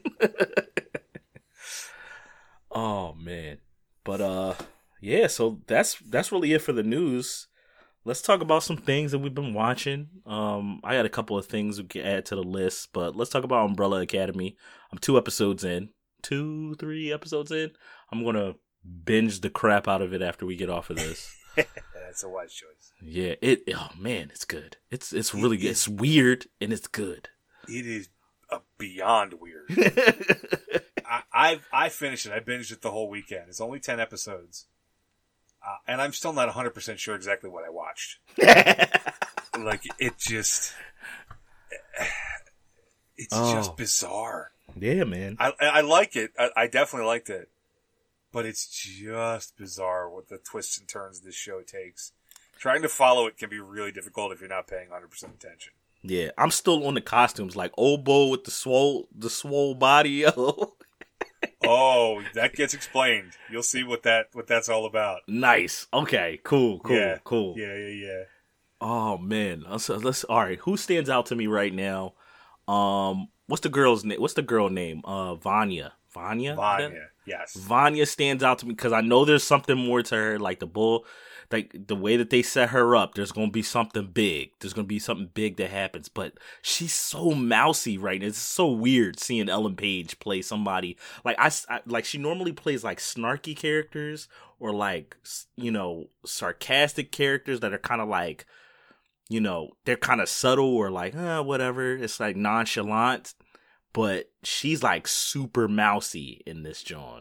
Oh man. But uh yeah, so that's that's really it for the news. let's talk about some things that we've been watching. Um, I got a couple of things we can add to the list, but let's talk about Umbrella Academy. I'm two episodes in, two, three episodes in. I'm gonna binge the crap out of it after we get off of this. That's a wise choice. Yeah, it. Oh man, it's good. It's it's really good. It's weird and it's good. It is uh, beyond weird. I I've, I finished it. I binged it the whole weekend. It's only ten episodes. Uh, and I'm still not one hundred percent sure exactly what I watched. Like, it just... It's oh. just bizarre. Yeah, man. I I like it. I, I definitely liked it. But it's just bizarre what the twists and turns this show takes. Trying to follow it can be really difficult if you're not paying one hundred percent attention. Yeah, I'm still on the costumes. Like, Oboe with the swole, the swole body, yo. Oh, that gets explained. You'll see what that what that's all about. Nice. Okay. Cool. Cool. Yeah. Cool. Yeah. Yeah. Yeah. Oh man. Let's, let's. All right. Who stands out to me right now? Um. What's the girl's name? What's the girl name? Uh. Vanya. Vanya. Vanya. Yes. Vanya stands out to me because I know there's something more to her. Like the bull. Like the way that they set her up, there's gonna be something big. There's gonna be something big that happens. But she's so mousy right now. It's so weird seeing Ellen Page play somebody like I, I like she normally plays like snarky characters or like, you know, sarcastic characters that are kind of like, you know, they're kind of subtle or like uh, whatever. It's like nonchalant, but she's like super mousy in this John.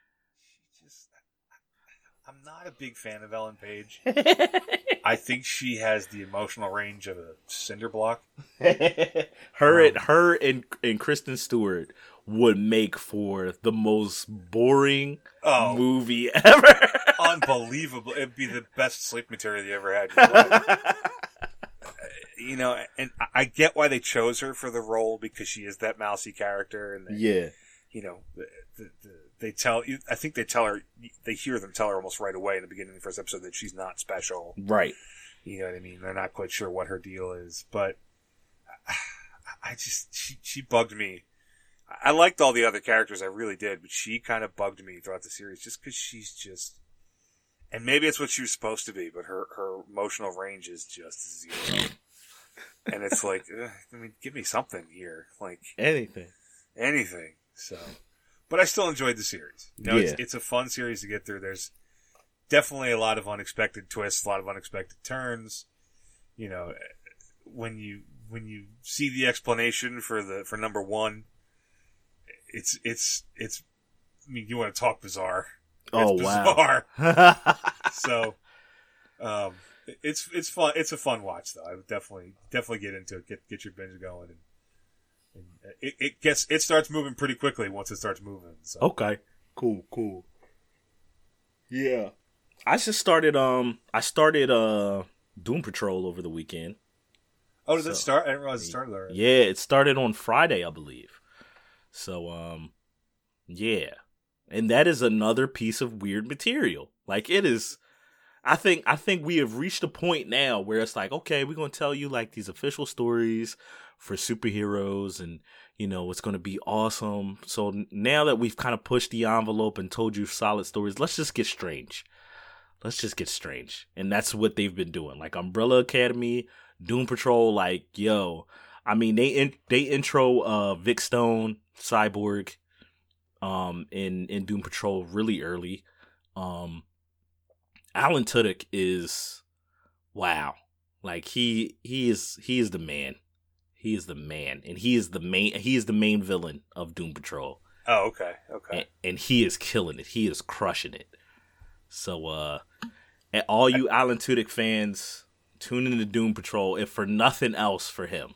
I'm not a big fan of Ellen Page. I think she has the emotional range of a cinder block. her, um, and, her and and Kristen Stewart would make for the most boring oh, movie ever. Unbelievable! It'd be the best sleep material you ever had. You know, and I get why they chose her for the role because she is that mousy character, and they, yeah, you know, the, the, the, they tell. I think they tell her. They hear them tell her almost right away in the beginning of the first episode that she's not special. Right. You know what I mean? They're not quite sure what her deal is, but I just she she bugged me. I liked all the other characters, I really did, but she kind of bugged me throughout the series just because she's just. And maybe it's what she was supposed to be, but her her emotional range is just zero. And it's like, ugh, I mean, give me something here, like anything, anything. So. But I still enjoyed the series. You know, yeah. it's, it's a fun series to get through. There's definitely a lot of unexpected twists, a lot of unexpected turns. You know, when you when you see the explanation for the for number one, it's it's it's. I mean, you want to talk bizarre? Oh it's wow! Bizarre. So, um, it's it's fun. It's a fun watch, though. I would definitely definitely get into it. Get get your binge going and. It, it gets it starts moving pretty quickly once it starts moving. So. Okay, cool, cool. Yeah, I just started. Um, I started uh Doom Patrol over the weekend. Oh, did so, it start? I didn't realize it started already. Yeah, it started on Friday, I believe. So, um, yeah, and that is another piece of weird material. Like it is. I think I think we have reached a point now where it's like, okay, we're gonna tell you like these official stories for superheroes, and you know it's gonna be awesome. So now that we've kind of pushed the envelope and told you solid stories, let's just get strange. Let's just get strange, and that's what they've been doing. Like Umbrella Academy, Doom Patrol, like yo, I mean they in, they intro uh, Vic Stone, Cyborg, um, in in Doom Patrol really early. Um. Alan Tudyk is wow. Like he he is he is the man. He is the man. And he is the main he is the main villain of Doom Patrol. Oh, okay. Okay. And, and he is killing it. He is crushing it. So uh and all you I, Alan Tudyk fans, tune into Doom Patrol if for nothing else for him.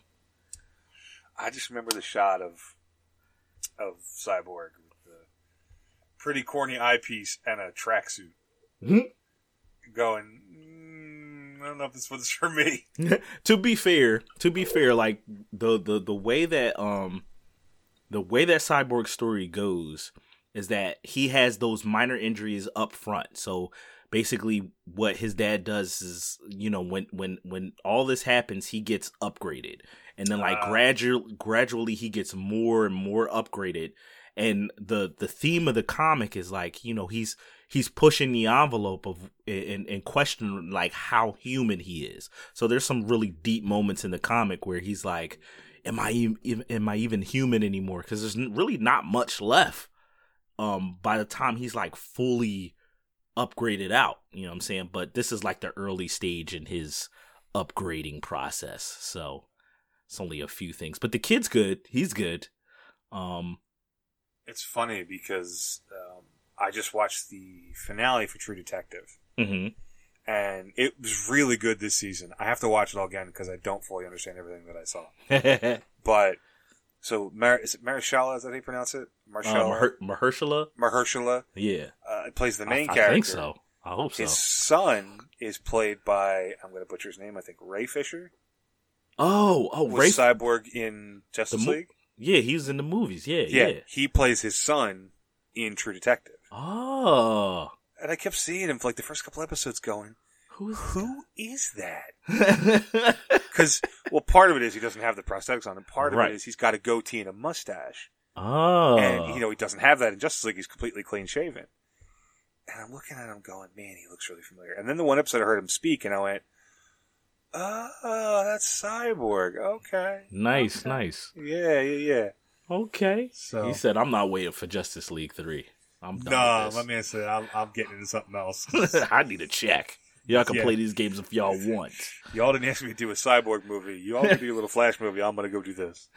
I just remember the shot of of Cyborg with the pretty corny eyepiece and a tracksuit. Mm-hmm. Going, mm, I don't know if this was for me. to be fair, to be fair, like the, the, the way that um the way that Cyborg's story goes is that he has those minor injuries up front. So basically, what his dad does is, you know, when when when all this happens, he gets upgraded, and then like Uh. gradual gradually he gets more and more upgraded. And the the theme of the comic is like, you know, he's he's pushing the envelope of and, and questioning like how human he is. So there's some really deep moments in the comic where he's like, am I even am I even human anymore? Because there's really not much left. Um, by the time he's like fully upgraded out, you know what I'm saying? But this is like the early stage in his upgrading process. So it's only a few things, but the kid's good. He's good. Um. It's funny because um, I just watched the finale for True Detective, Mm-hmm. and it was really good this season. I have to watch it all again because I don't fully understand everything that I saw. But so, Mar- is it Mahershala? Is that how you pronounce it? Mahershala. Uh, Maher- Mahershala. Mahershala. Yeah, Uh, plays the main I, I character. think so. I hope so. His son is played by, I'm going to butcher his name. I think Ray Fisher. Oh, oh, Was Ray. Cyborg in Justice The mo- League? Yeah, he was in the movies. Yeah, Yeah, yeah. he plays his son in True Detective. Oh, And I kept seeing him for like the first couple episodes going, who's who is that? Because, well, part of it is he doesn't have the prosthetics on, and part of Right. it is he's got a goatee and a mustache. Oh, And, you know, he doesn't have that in Justice League. He's completely clean shaven. And I'm looking at him going, man, he looks really familiar. And then the one episode I heard him speak, and I went, oh, that's Cyborg. Okay. nice, Okay. nice. Yeah, yeah, yeah. Okay. So- He said, "I'm not waiting for Justice League three. I'm done No, with my this. man said, I'm, I'm getting into something else. I need a check. Y'all can Yeah. play these games if y'all want." Y'all didn't ask me to do a Cyborg movie. Y'all can do a little Flash movie. I'm going to go do this.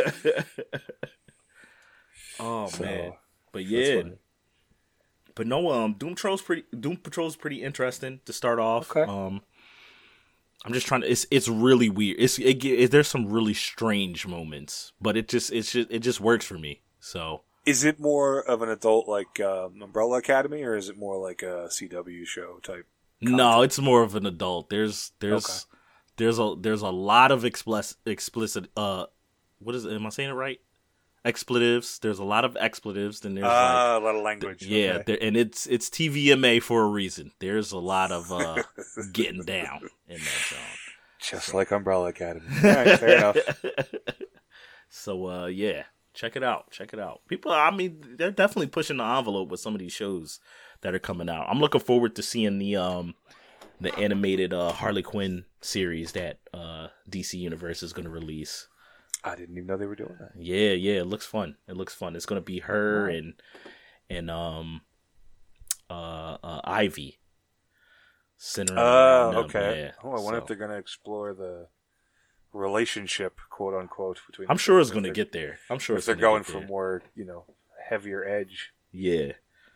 Oh So, man, but that's yeah, funny. but no, um, Doom Patrol's pretty. Doom Patrol's pretty interesting to start off. Okay. Um, I'm just trying to. It's it's really weird. It's it, it, there's some really strange moments, but it just it's just it just works for me. So Is it more of an adult like um, Umbrella Academy, or is it more like a C W show type? no, it's more of an adult. There's there's Okay. there's a there's a lot of explicit explicit. Uh, what is it? Am I saying it right? Expletives. There's a lot of expletives. Then there's like. Ah, a lot of language. Yeah, Okay. there, and it's it's T V M A for a reason. There's a lot of uh, getting down in that zone. Just like Umbrella Academy. All right, fair enough. So uh, yeah, check it out. Check it out. People, I mean, they're definitely pushing the envelope with some of these shows that are coming out. I'm looking forward to seeing the um the animated uh, Harley Quinn series that uh, D C Universe is going to release. I didn't even know they were doing that. Yeah, yeah, it looks fun. It looks fun. It's gonna be her and and um uh, uh Ivy centering Oh, around them. okay. Yeah, Oh, I wonder so if they're going to explore the relationship, quote unquote, between. I'm the sure two. it's If gonna they're- get there. I'm sure If it's they're gonna going get for there. more, you know, heavier edge. Yeah,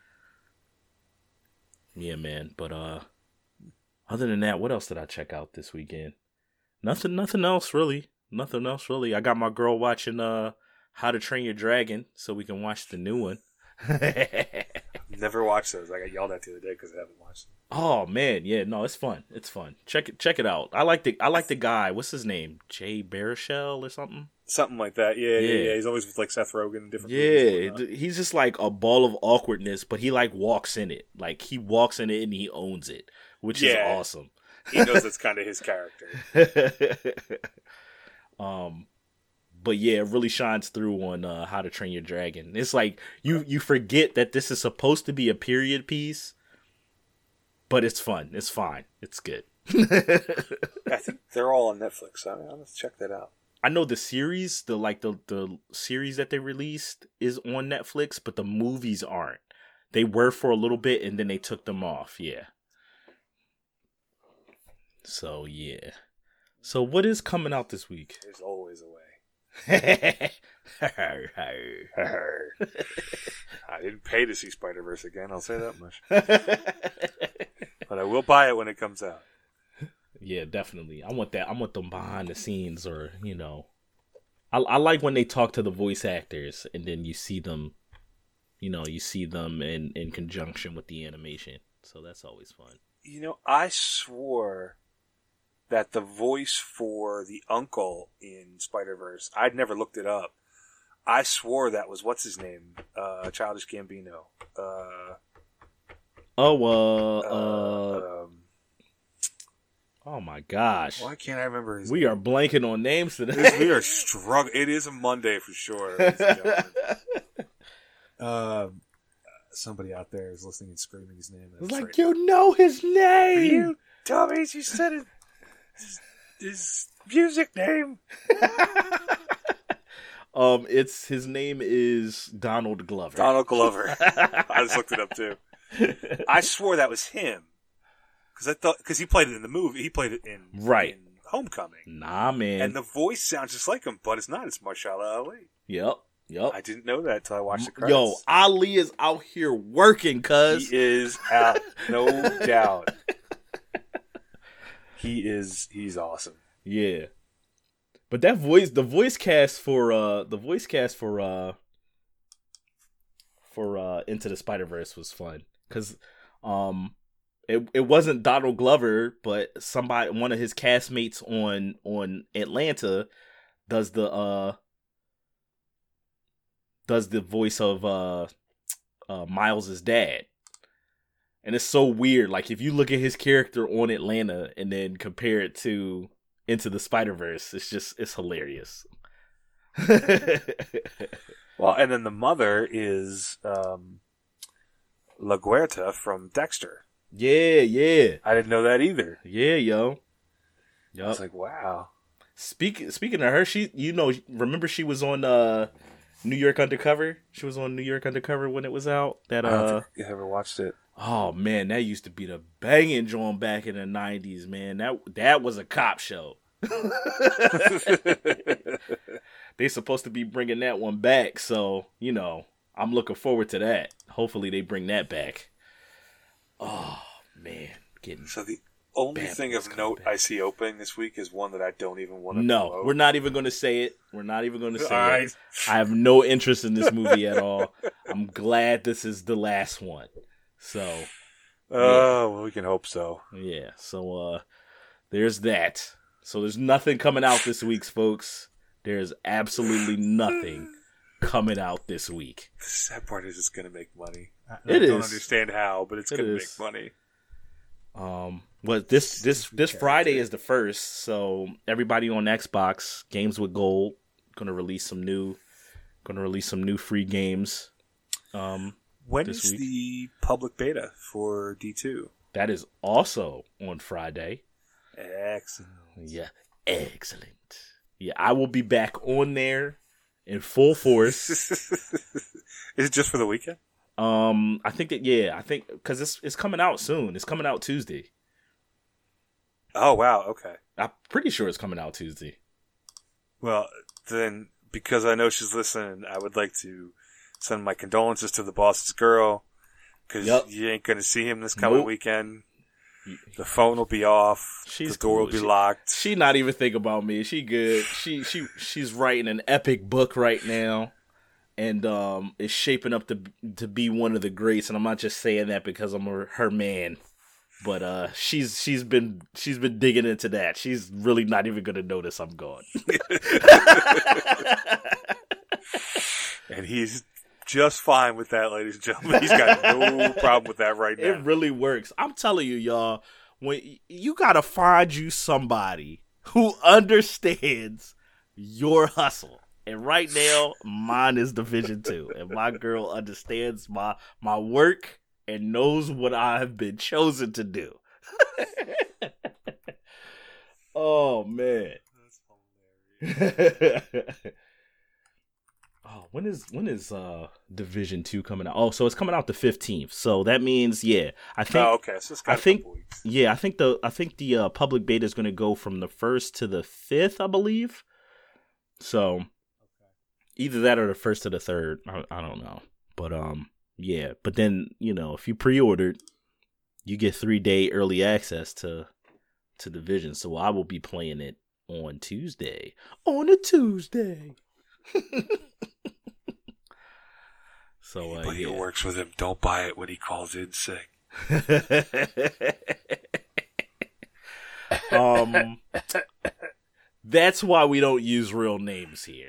yeah, man. But uh, other than that, what else did I check out this weekend? Nothing. Nothing else really. Nothing else really. I got my girl watching uh How to Train Your Dragon, so we can watch the new one. Never watched those. I got yelled at the other day because I haven't watched them. Oh man, yeah, no, it's fun. It's fun. Check it, check it out. I like the, I like the guy. What's his name? Jay Baruchel or something? Something like that. Yeah, yeah, Yeah. yeah. He's always with like Seth Rogen and different. movies and Yeah, whatnot. th- he's just like a ball of awkwardness, but he like walks in it. Like he walks in it and he owns it, which Yeah. is awesome. He knows that's kind of his character. um, but yeah, it really shines through on uh, How to Train Your Dragon. It's like you you forget that this is supposed to be a period piece, but it's fun. It's fine. It's good. I think they're all on Netflix. So I'm gonna check that out. I know the series, the like the the series that they released is on Netflix, but the movies aren't. They were for a little bit and then they took them off. Yeah. So yeah. So what is coming out this week? There's always a way. I I didn't pay to see Spider Verse again. I'll say that much. But I will buy it when it comes out. Yeah, definitely. I want that. I want them behind the scenes, or you know, I I like when they talk to the voice actors and then you see them, you know, you see them in in conjunction with the animation. So that's always fun. You know, I swore that the voice for the uncle in Spider Verse, I'd never looked it up. I swore that was what's his name, uh, Childish Gambino. Uh, Oh, uh, uh, uh, um, Oh my gosh. Why can't I remember his we name? are blanking on names today. This- we are struggling. It is a Monday for sure. ladies and gentlemen. Um, somebody out there is listening and screaming his name. It's That's like, right. you know his name. You dummies, you said it. His, his music name. um, it's his name is Donald Glover. Donald Glover. I just looked it up too. I swore that was him because I thought because he played it in the movie. He played it in Right. in Homecoming. Nah, man. And the voice sounds just like him, but it's not. It's Marshala Ali. Yep. Yep. I didn't know that until I watched the credits. Yo, Ali is out here working, cuz. He is out, no doubt. He is. He's awesome. Yeah. But that voice, the voice cast for, uh, the voice cast for, uh, for, uh, Into the Spider-Verse was fun. Cause, um, it, it wasn't Donald Glover, but somebody, one of his castmates on, on Atlanta does the, uh, does the voice of, uh, uh, Miles' dad. And it's so weird. Like, if you look at his character on Atlanta and then compare it to Into the Spider-Verse, it's just, it's hilarious. Well, and then the mother is um, La Guerta from Dexter. Yeah, yeah. I didn't know that either. Yeah, yo. I Yup. was like, wow. Speak, speaking of her, she, you know, remember she was on uh, New York Undercover? She was on New York Undercover when it was out. That I don't uh, think I ever watched it. oh man, that used to be the banging joint back in the nineties, man. That that was a cop show. They supposed to be bringing that one back, so you know I'm looking forward to that. Hopefully they bring that back. Oh man, getting So the only Bad thing Boys of come note back. I see opening this week is one that I don't even want to no. promote. We're not even going to say it. We're not even going to say All it. right. I have no interest in this movie at all. I'm glad this is the last one. So Oh, well, we can hope so. yeah, so uh, there's that. So there's nothing coming out this week, folks. There's absolutely nothing coming out this week. The sad part is it's going to make money. I It don't is. understand how, but it's It going to is. make money. Um, but this this this Friday is the first, so everybody on Xbox Games with Gold gonna release some new, gonna release some new free games. Um, When this is week. the public beta for D two? that is also on Friday. Excellent. Yeah, excellent. Yeah, I will be back on there in full force. Is it just for the weekend? Um, I think that yeah, I think because it's it's coming out soon. It's coming out Tuesday. Oh, wow. Okay. I'm pretty sure it's coming out Tuesday. Well, then, because I know she's listening, I would like to send my condolences to the boss's girl, because Yep. you ain't going to see him this coming Nope. weekend. The phone will be off. She's the door cool. will be She- locked. She not even think about me. She good. She she she's writing an epic book right now, and um, is shaping up to to be one of the greats. And I'm not just saying that because I'm her, her man, but uh, she's she's been she's been digging into that. She's really not even gonna notice I'm gone. And he's just fine with that, ladies and gentlemen. He's got no problem with that right now. It really works. I'm telling you, y'all. When you gotta find you somebody who understands your hustle. And right now, mine is Division Two, and my girl understands my my work and knows what I have been chosen to do. Oh man! Oh, when is when is uh Division Two coming out? Oh, so it's coming out the fifteenth. So that means yeah, I think. Oh, okay. So it's got I a think couple weeks. yeah, I think the I think the uh, public beta is going to go from the first to the fifth, I believe. So either that or the first to the third. I, I don't know, but um, yeah. But then you know, if you pre-ordered, you get three day early access to to Division. So I will be playing it on Tuesday. On a Tuesday. So uh, Anybody yeah. who works with him, don't buy it when he calls in sick. um, that's why we don't use real names here.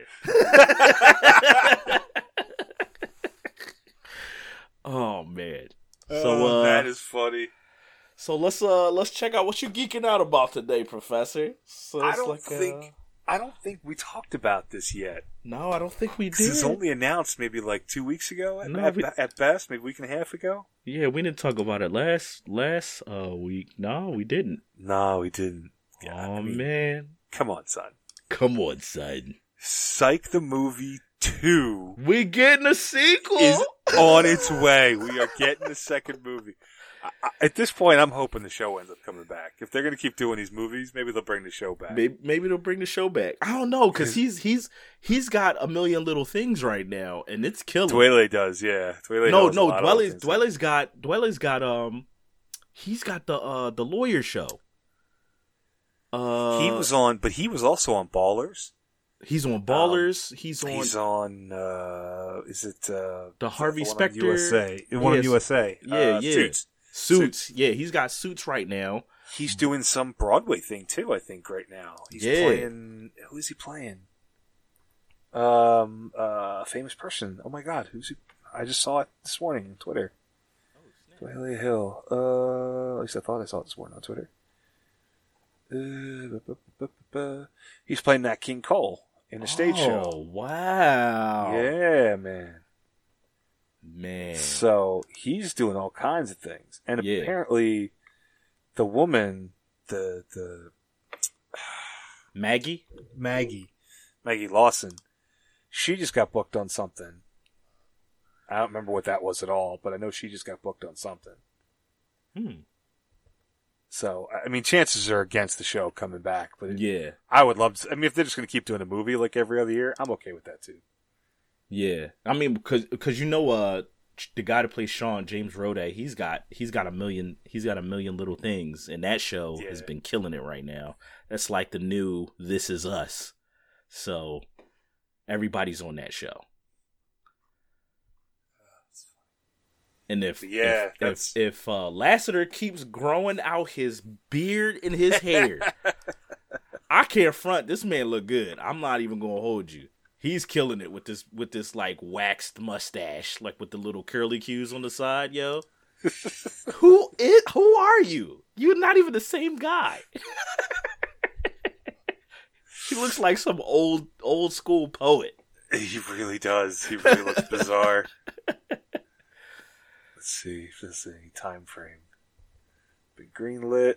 Oh man. So oh, uh, that is funny. So let's uh let's check out what you geeking out about today, Professor. So I it's don't like, think uh, I don't think we talked about this yet. no, I don't think we 'Cause did. it's only announced maybe like two weeks ago at, No, at, we- at best, maybe a week and a half ago. Yeah, we didn't talk about it last last uh week. No, we didn't. No, we didn't. Oh I mean, man, come on, son. come on, son. Psych the Movie two We getting a sequel. is on its way. We are getting the second movie. I, I, at this point, I'm hoping the show ends up coming back. If they're going to keep doing these movies, maybe they'll bring the show back. Maybe, maybe they'll bring the show back. I don't know because he's he's he's got a million little things right now, and it's killing. Dwele does, yeah. Dwele no, knows a no, lot of Dwelly's things. Dwelly's got Dwelly's got um, he's got the uh the lawyer show. Uh, He was on, but he was also on Ballers. He's on Ballers. Um, he's on. He's on. Uh, is it uh, the Harvey the one on Specter U S A? The one on Yes. U S A. Yeah, uh, yeah. Suits. Suits. Suits. Yeah, he's got Suits right now. He's doing some Broadway thing too. I think right now he's Yeah. playing. Who is he playing? Um, uh, famous person. Oh my God, who's he? I just saw it this morning on Twitter. Dwele Hill. Uh, at least I thought I saw it this morning on Twitter. Uh, bu- bu- bu- bu- bu- he's playing that King Cole in a stage oh, show. wow. Yeah, man. Man. So he's doing all kinds of things, and Yeah. apparently, the woman, the the Maggie? Maggie, Maggie Lawson, she just got booked on something. I don't remember what that was at all, but I know she just got booked on something. Hmm. So, I mean, chances are against the show coming back, but it, Yeah. I would love to. I mean, if they're just going to keep doing a movie like every other year, I'm okay with that too. Yeah. I mean, because cause you know, uh, the guy that plays Sean, James Roday, he's got he's got a million he's got a million little things, and that show Yeah. has been killing it right now. That's like the new This Is Us. So everybody's on that show. And if Yeah, if that's- if, if uh, Lassiter keeps growing out his beard and his hair, I can't front. This man look good. I'm not even gonna hold you. He's killing it with this with this like waxed mustache, like with the little curly cues on the side, yo. who is who are you? You're not even the same guy. He looks like some old old school poet. He really does. He really looks bizarre. Let's see if there's any time frame. Been greenlit.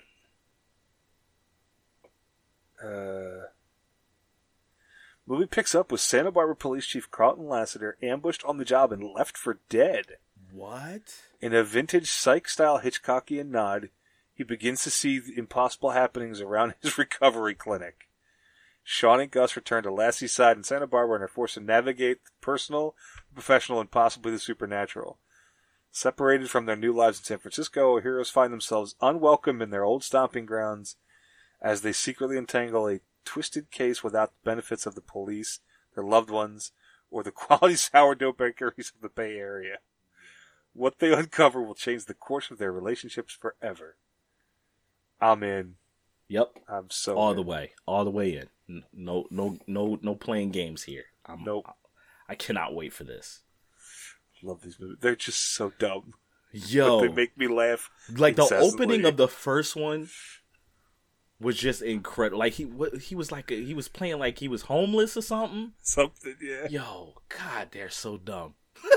Uh, movie picks up with Santa Barbara Police Chief Carlton Lassiter ambushed on the job and left for dead. What? In a vintage psych-style Hitchcockian nod, he begins to see the impossible happenings around his recovery clinic. Sean and Gus return to Lassie's side in Santa Barbara and are forced to navigate the personal, the professional, and possibly the supernatural. Separated from their new lives in San Francisco, our heroes find themselves unwelcome in their old stomping grounds as they secretly untangle a twisted case without the benefits of the police, their loved ones, or the quality sourdough bakeries of the Bay Area. What they uncover will change the course of their relationships forever. I'm in. Yep. I'm so all in. the way, all the way in. N- No, no, no, no playing games here. I'm, Nope. I, I cannot wait for this. Love these movies. They're just so dumb. Yo, But they make me laugh. like the incessantly. opening of the first one was just incredible. Like he, what, he was like, a, he was playing like he was homeless or something. Something, yeah. Yo, God, they're so dumb.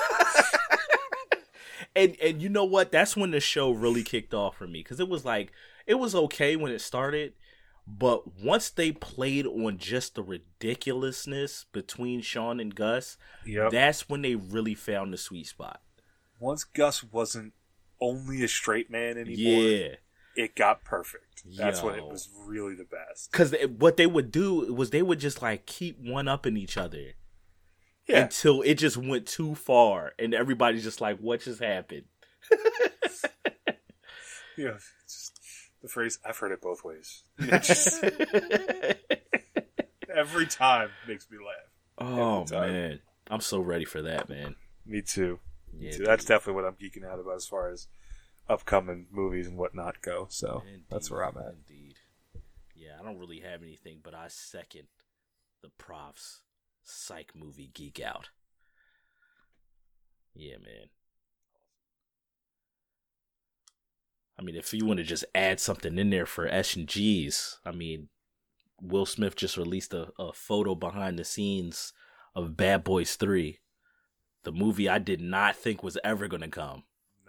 and and you know what? That's when the show really kicked off for me because it was like it was okay when it started, but once they played on just the ridiculousness between Sean and Gus, Yep. that's when they really found the sweet spot. Once Gus wasn't only a straight man anymore, Yeah. it got perfect. That's when it Yo. was really the best. Because what they would do was they would just like keep one up in each other Yeah. until it just went too far, and everybody's just like, "What just happened?" Yeah. It's just the phrase, I've heard it both ways. It just- every time makes me laugh. Oh Every time. man, I'm so ready for that, man. Me too. Me Yeah, too. That's dude. definitely what I'm geeking out about as far as upcoming movies and whatnot go. So Indeed, that's where I'm at. Indeed. Yeah, I don't really have anything, but I second the prof's psych movie geek out. Yeah, man. I mean, if you want to just add something in there for S and Gs, I mean, Will Smith just released a, a photo behind the scenes of Bad Boys three, the movie I did not think was ever going to come.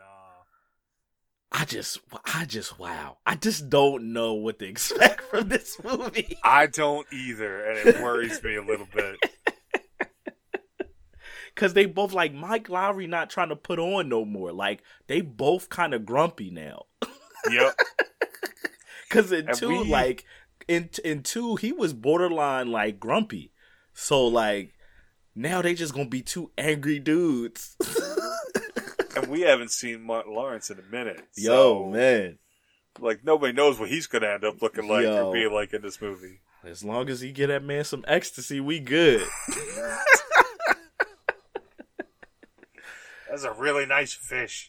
I just, I just, wow. I just don't know what to expect from this movie. I don't either, and it worries me a little bit. Because they both, like, Mike Lowry not trying to put on no more. Like, they both kind of grumpy now. Yep. Because in And two, we- like, in, in two, he was borderline, like, grumpy. So, like, now they just going to be two angry dudes. And we haven't seen Martin Lawrence in a minute. Yo, so, man. Like, nobody knows what he's going to end up looking like Yo. or being like in this movie. As long as he get that man some ecstasy, we good. That's a really nice fish.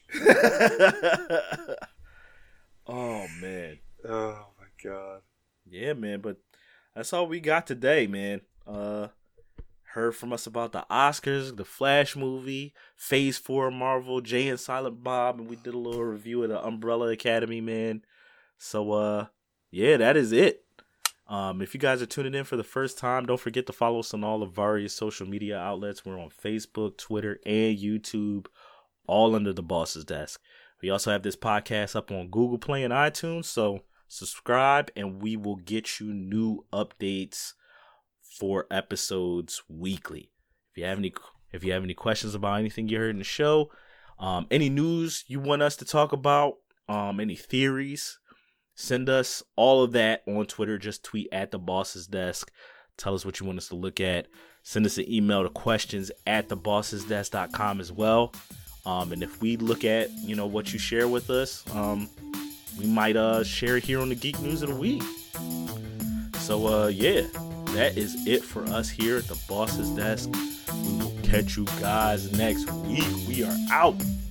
Oh, man. Oh, my God. Yeah, man, but that's all we got today, man. Uh, heard from us about the Oscars, the Flash movie, Phase four Marvel, Jay and Silent Bob, and we did a little review of the Umbrella Academy, man. So, uh, yeah, that is it. Um, if you guys are tuning in for the first time, don't forget to follow us on all the various social media outlets. We're on Facebook, Twitter, and YouTube, all under the Boss's Desk. We also have this podcast up on Google Play and iTunes, so subscribe and we will get you new updates for episodes weekly. If you have any if you have any questions about anything you heard in the show, um, any news you want us to talk about, um, any theories, send us all of that on Twitter. Just tweet at the Boss's Desk. Tell us what you want us to look at. Send us an email to questions at the bosses desk dot com as well. Um, and if we look at, you know, what you share with us, um, we might uh, share it here on the Geek News of the Week. So, uh, yeah, that is it for us here at the Boss's Desk. We will catch you guys next week. We are out.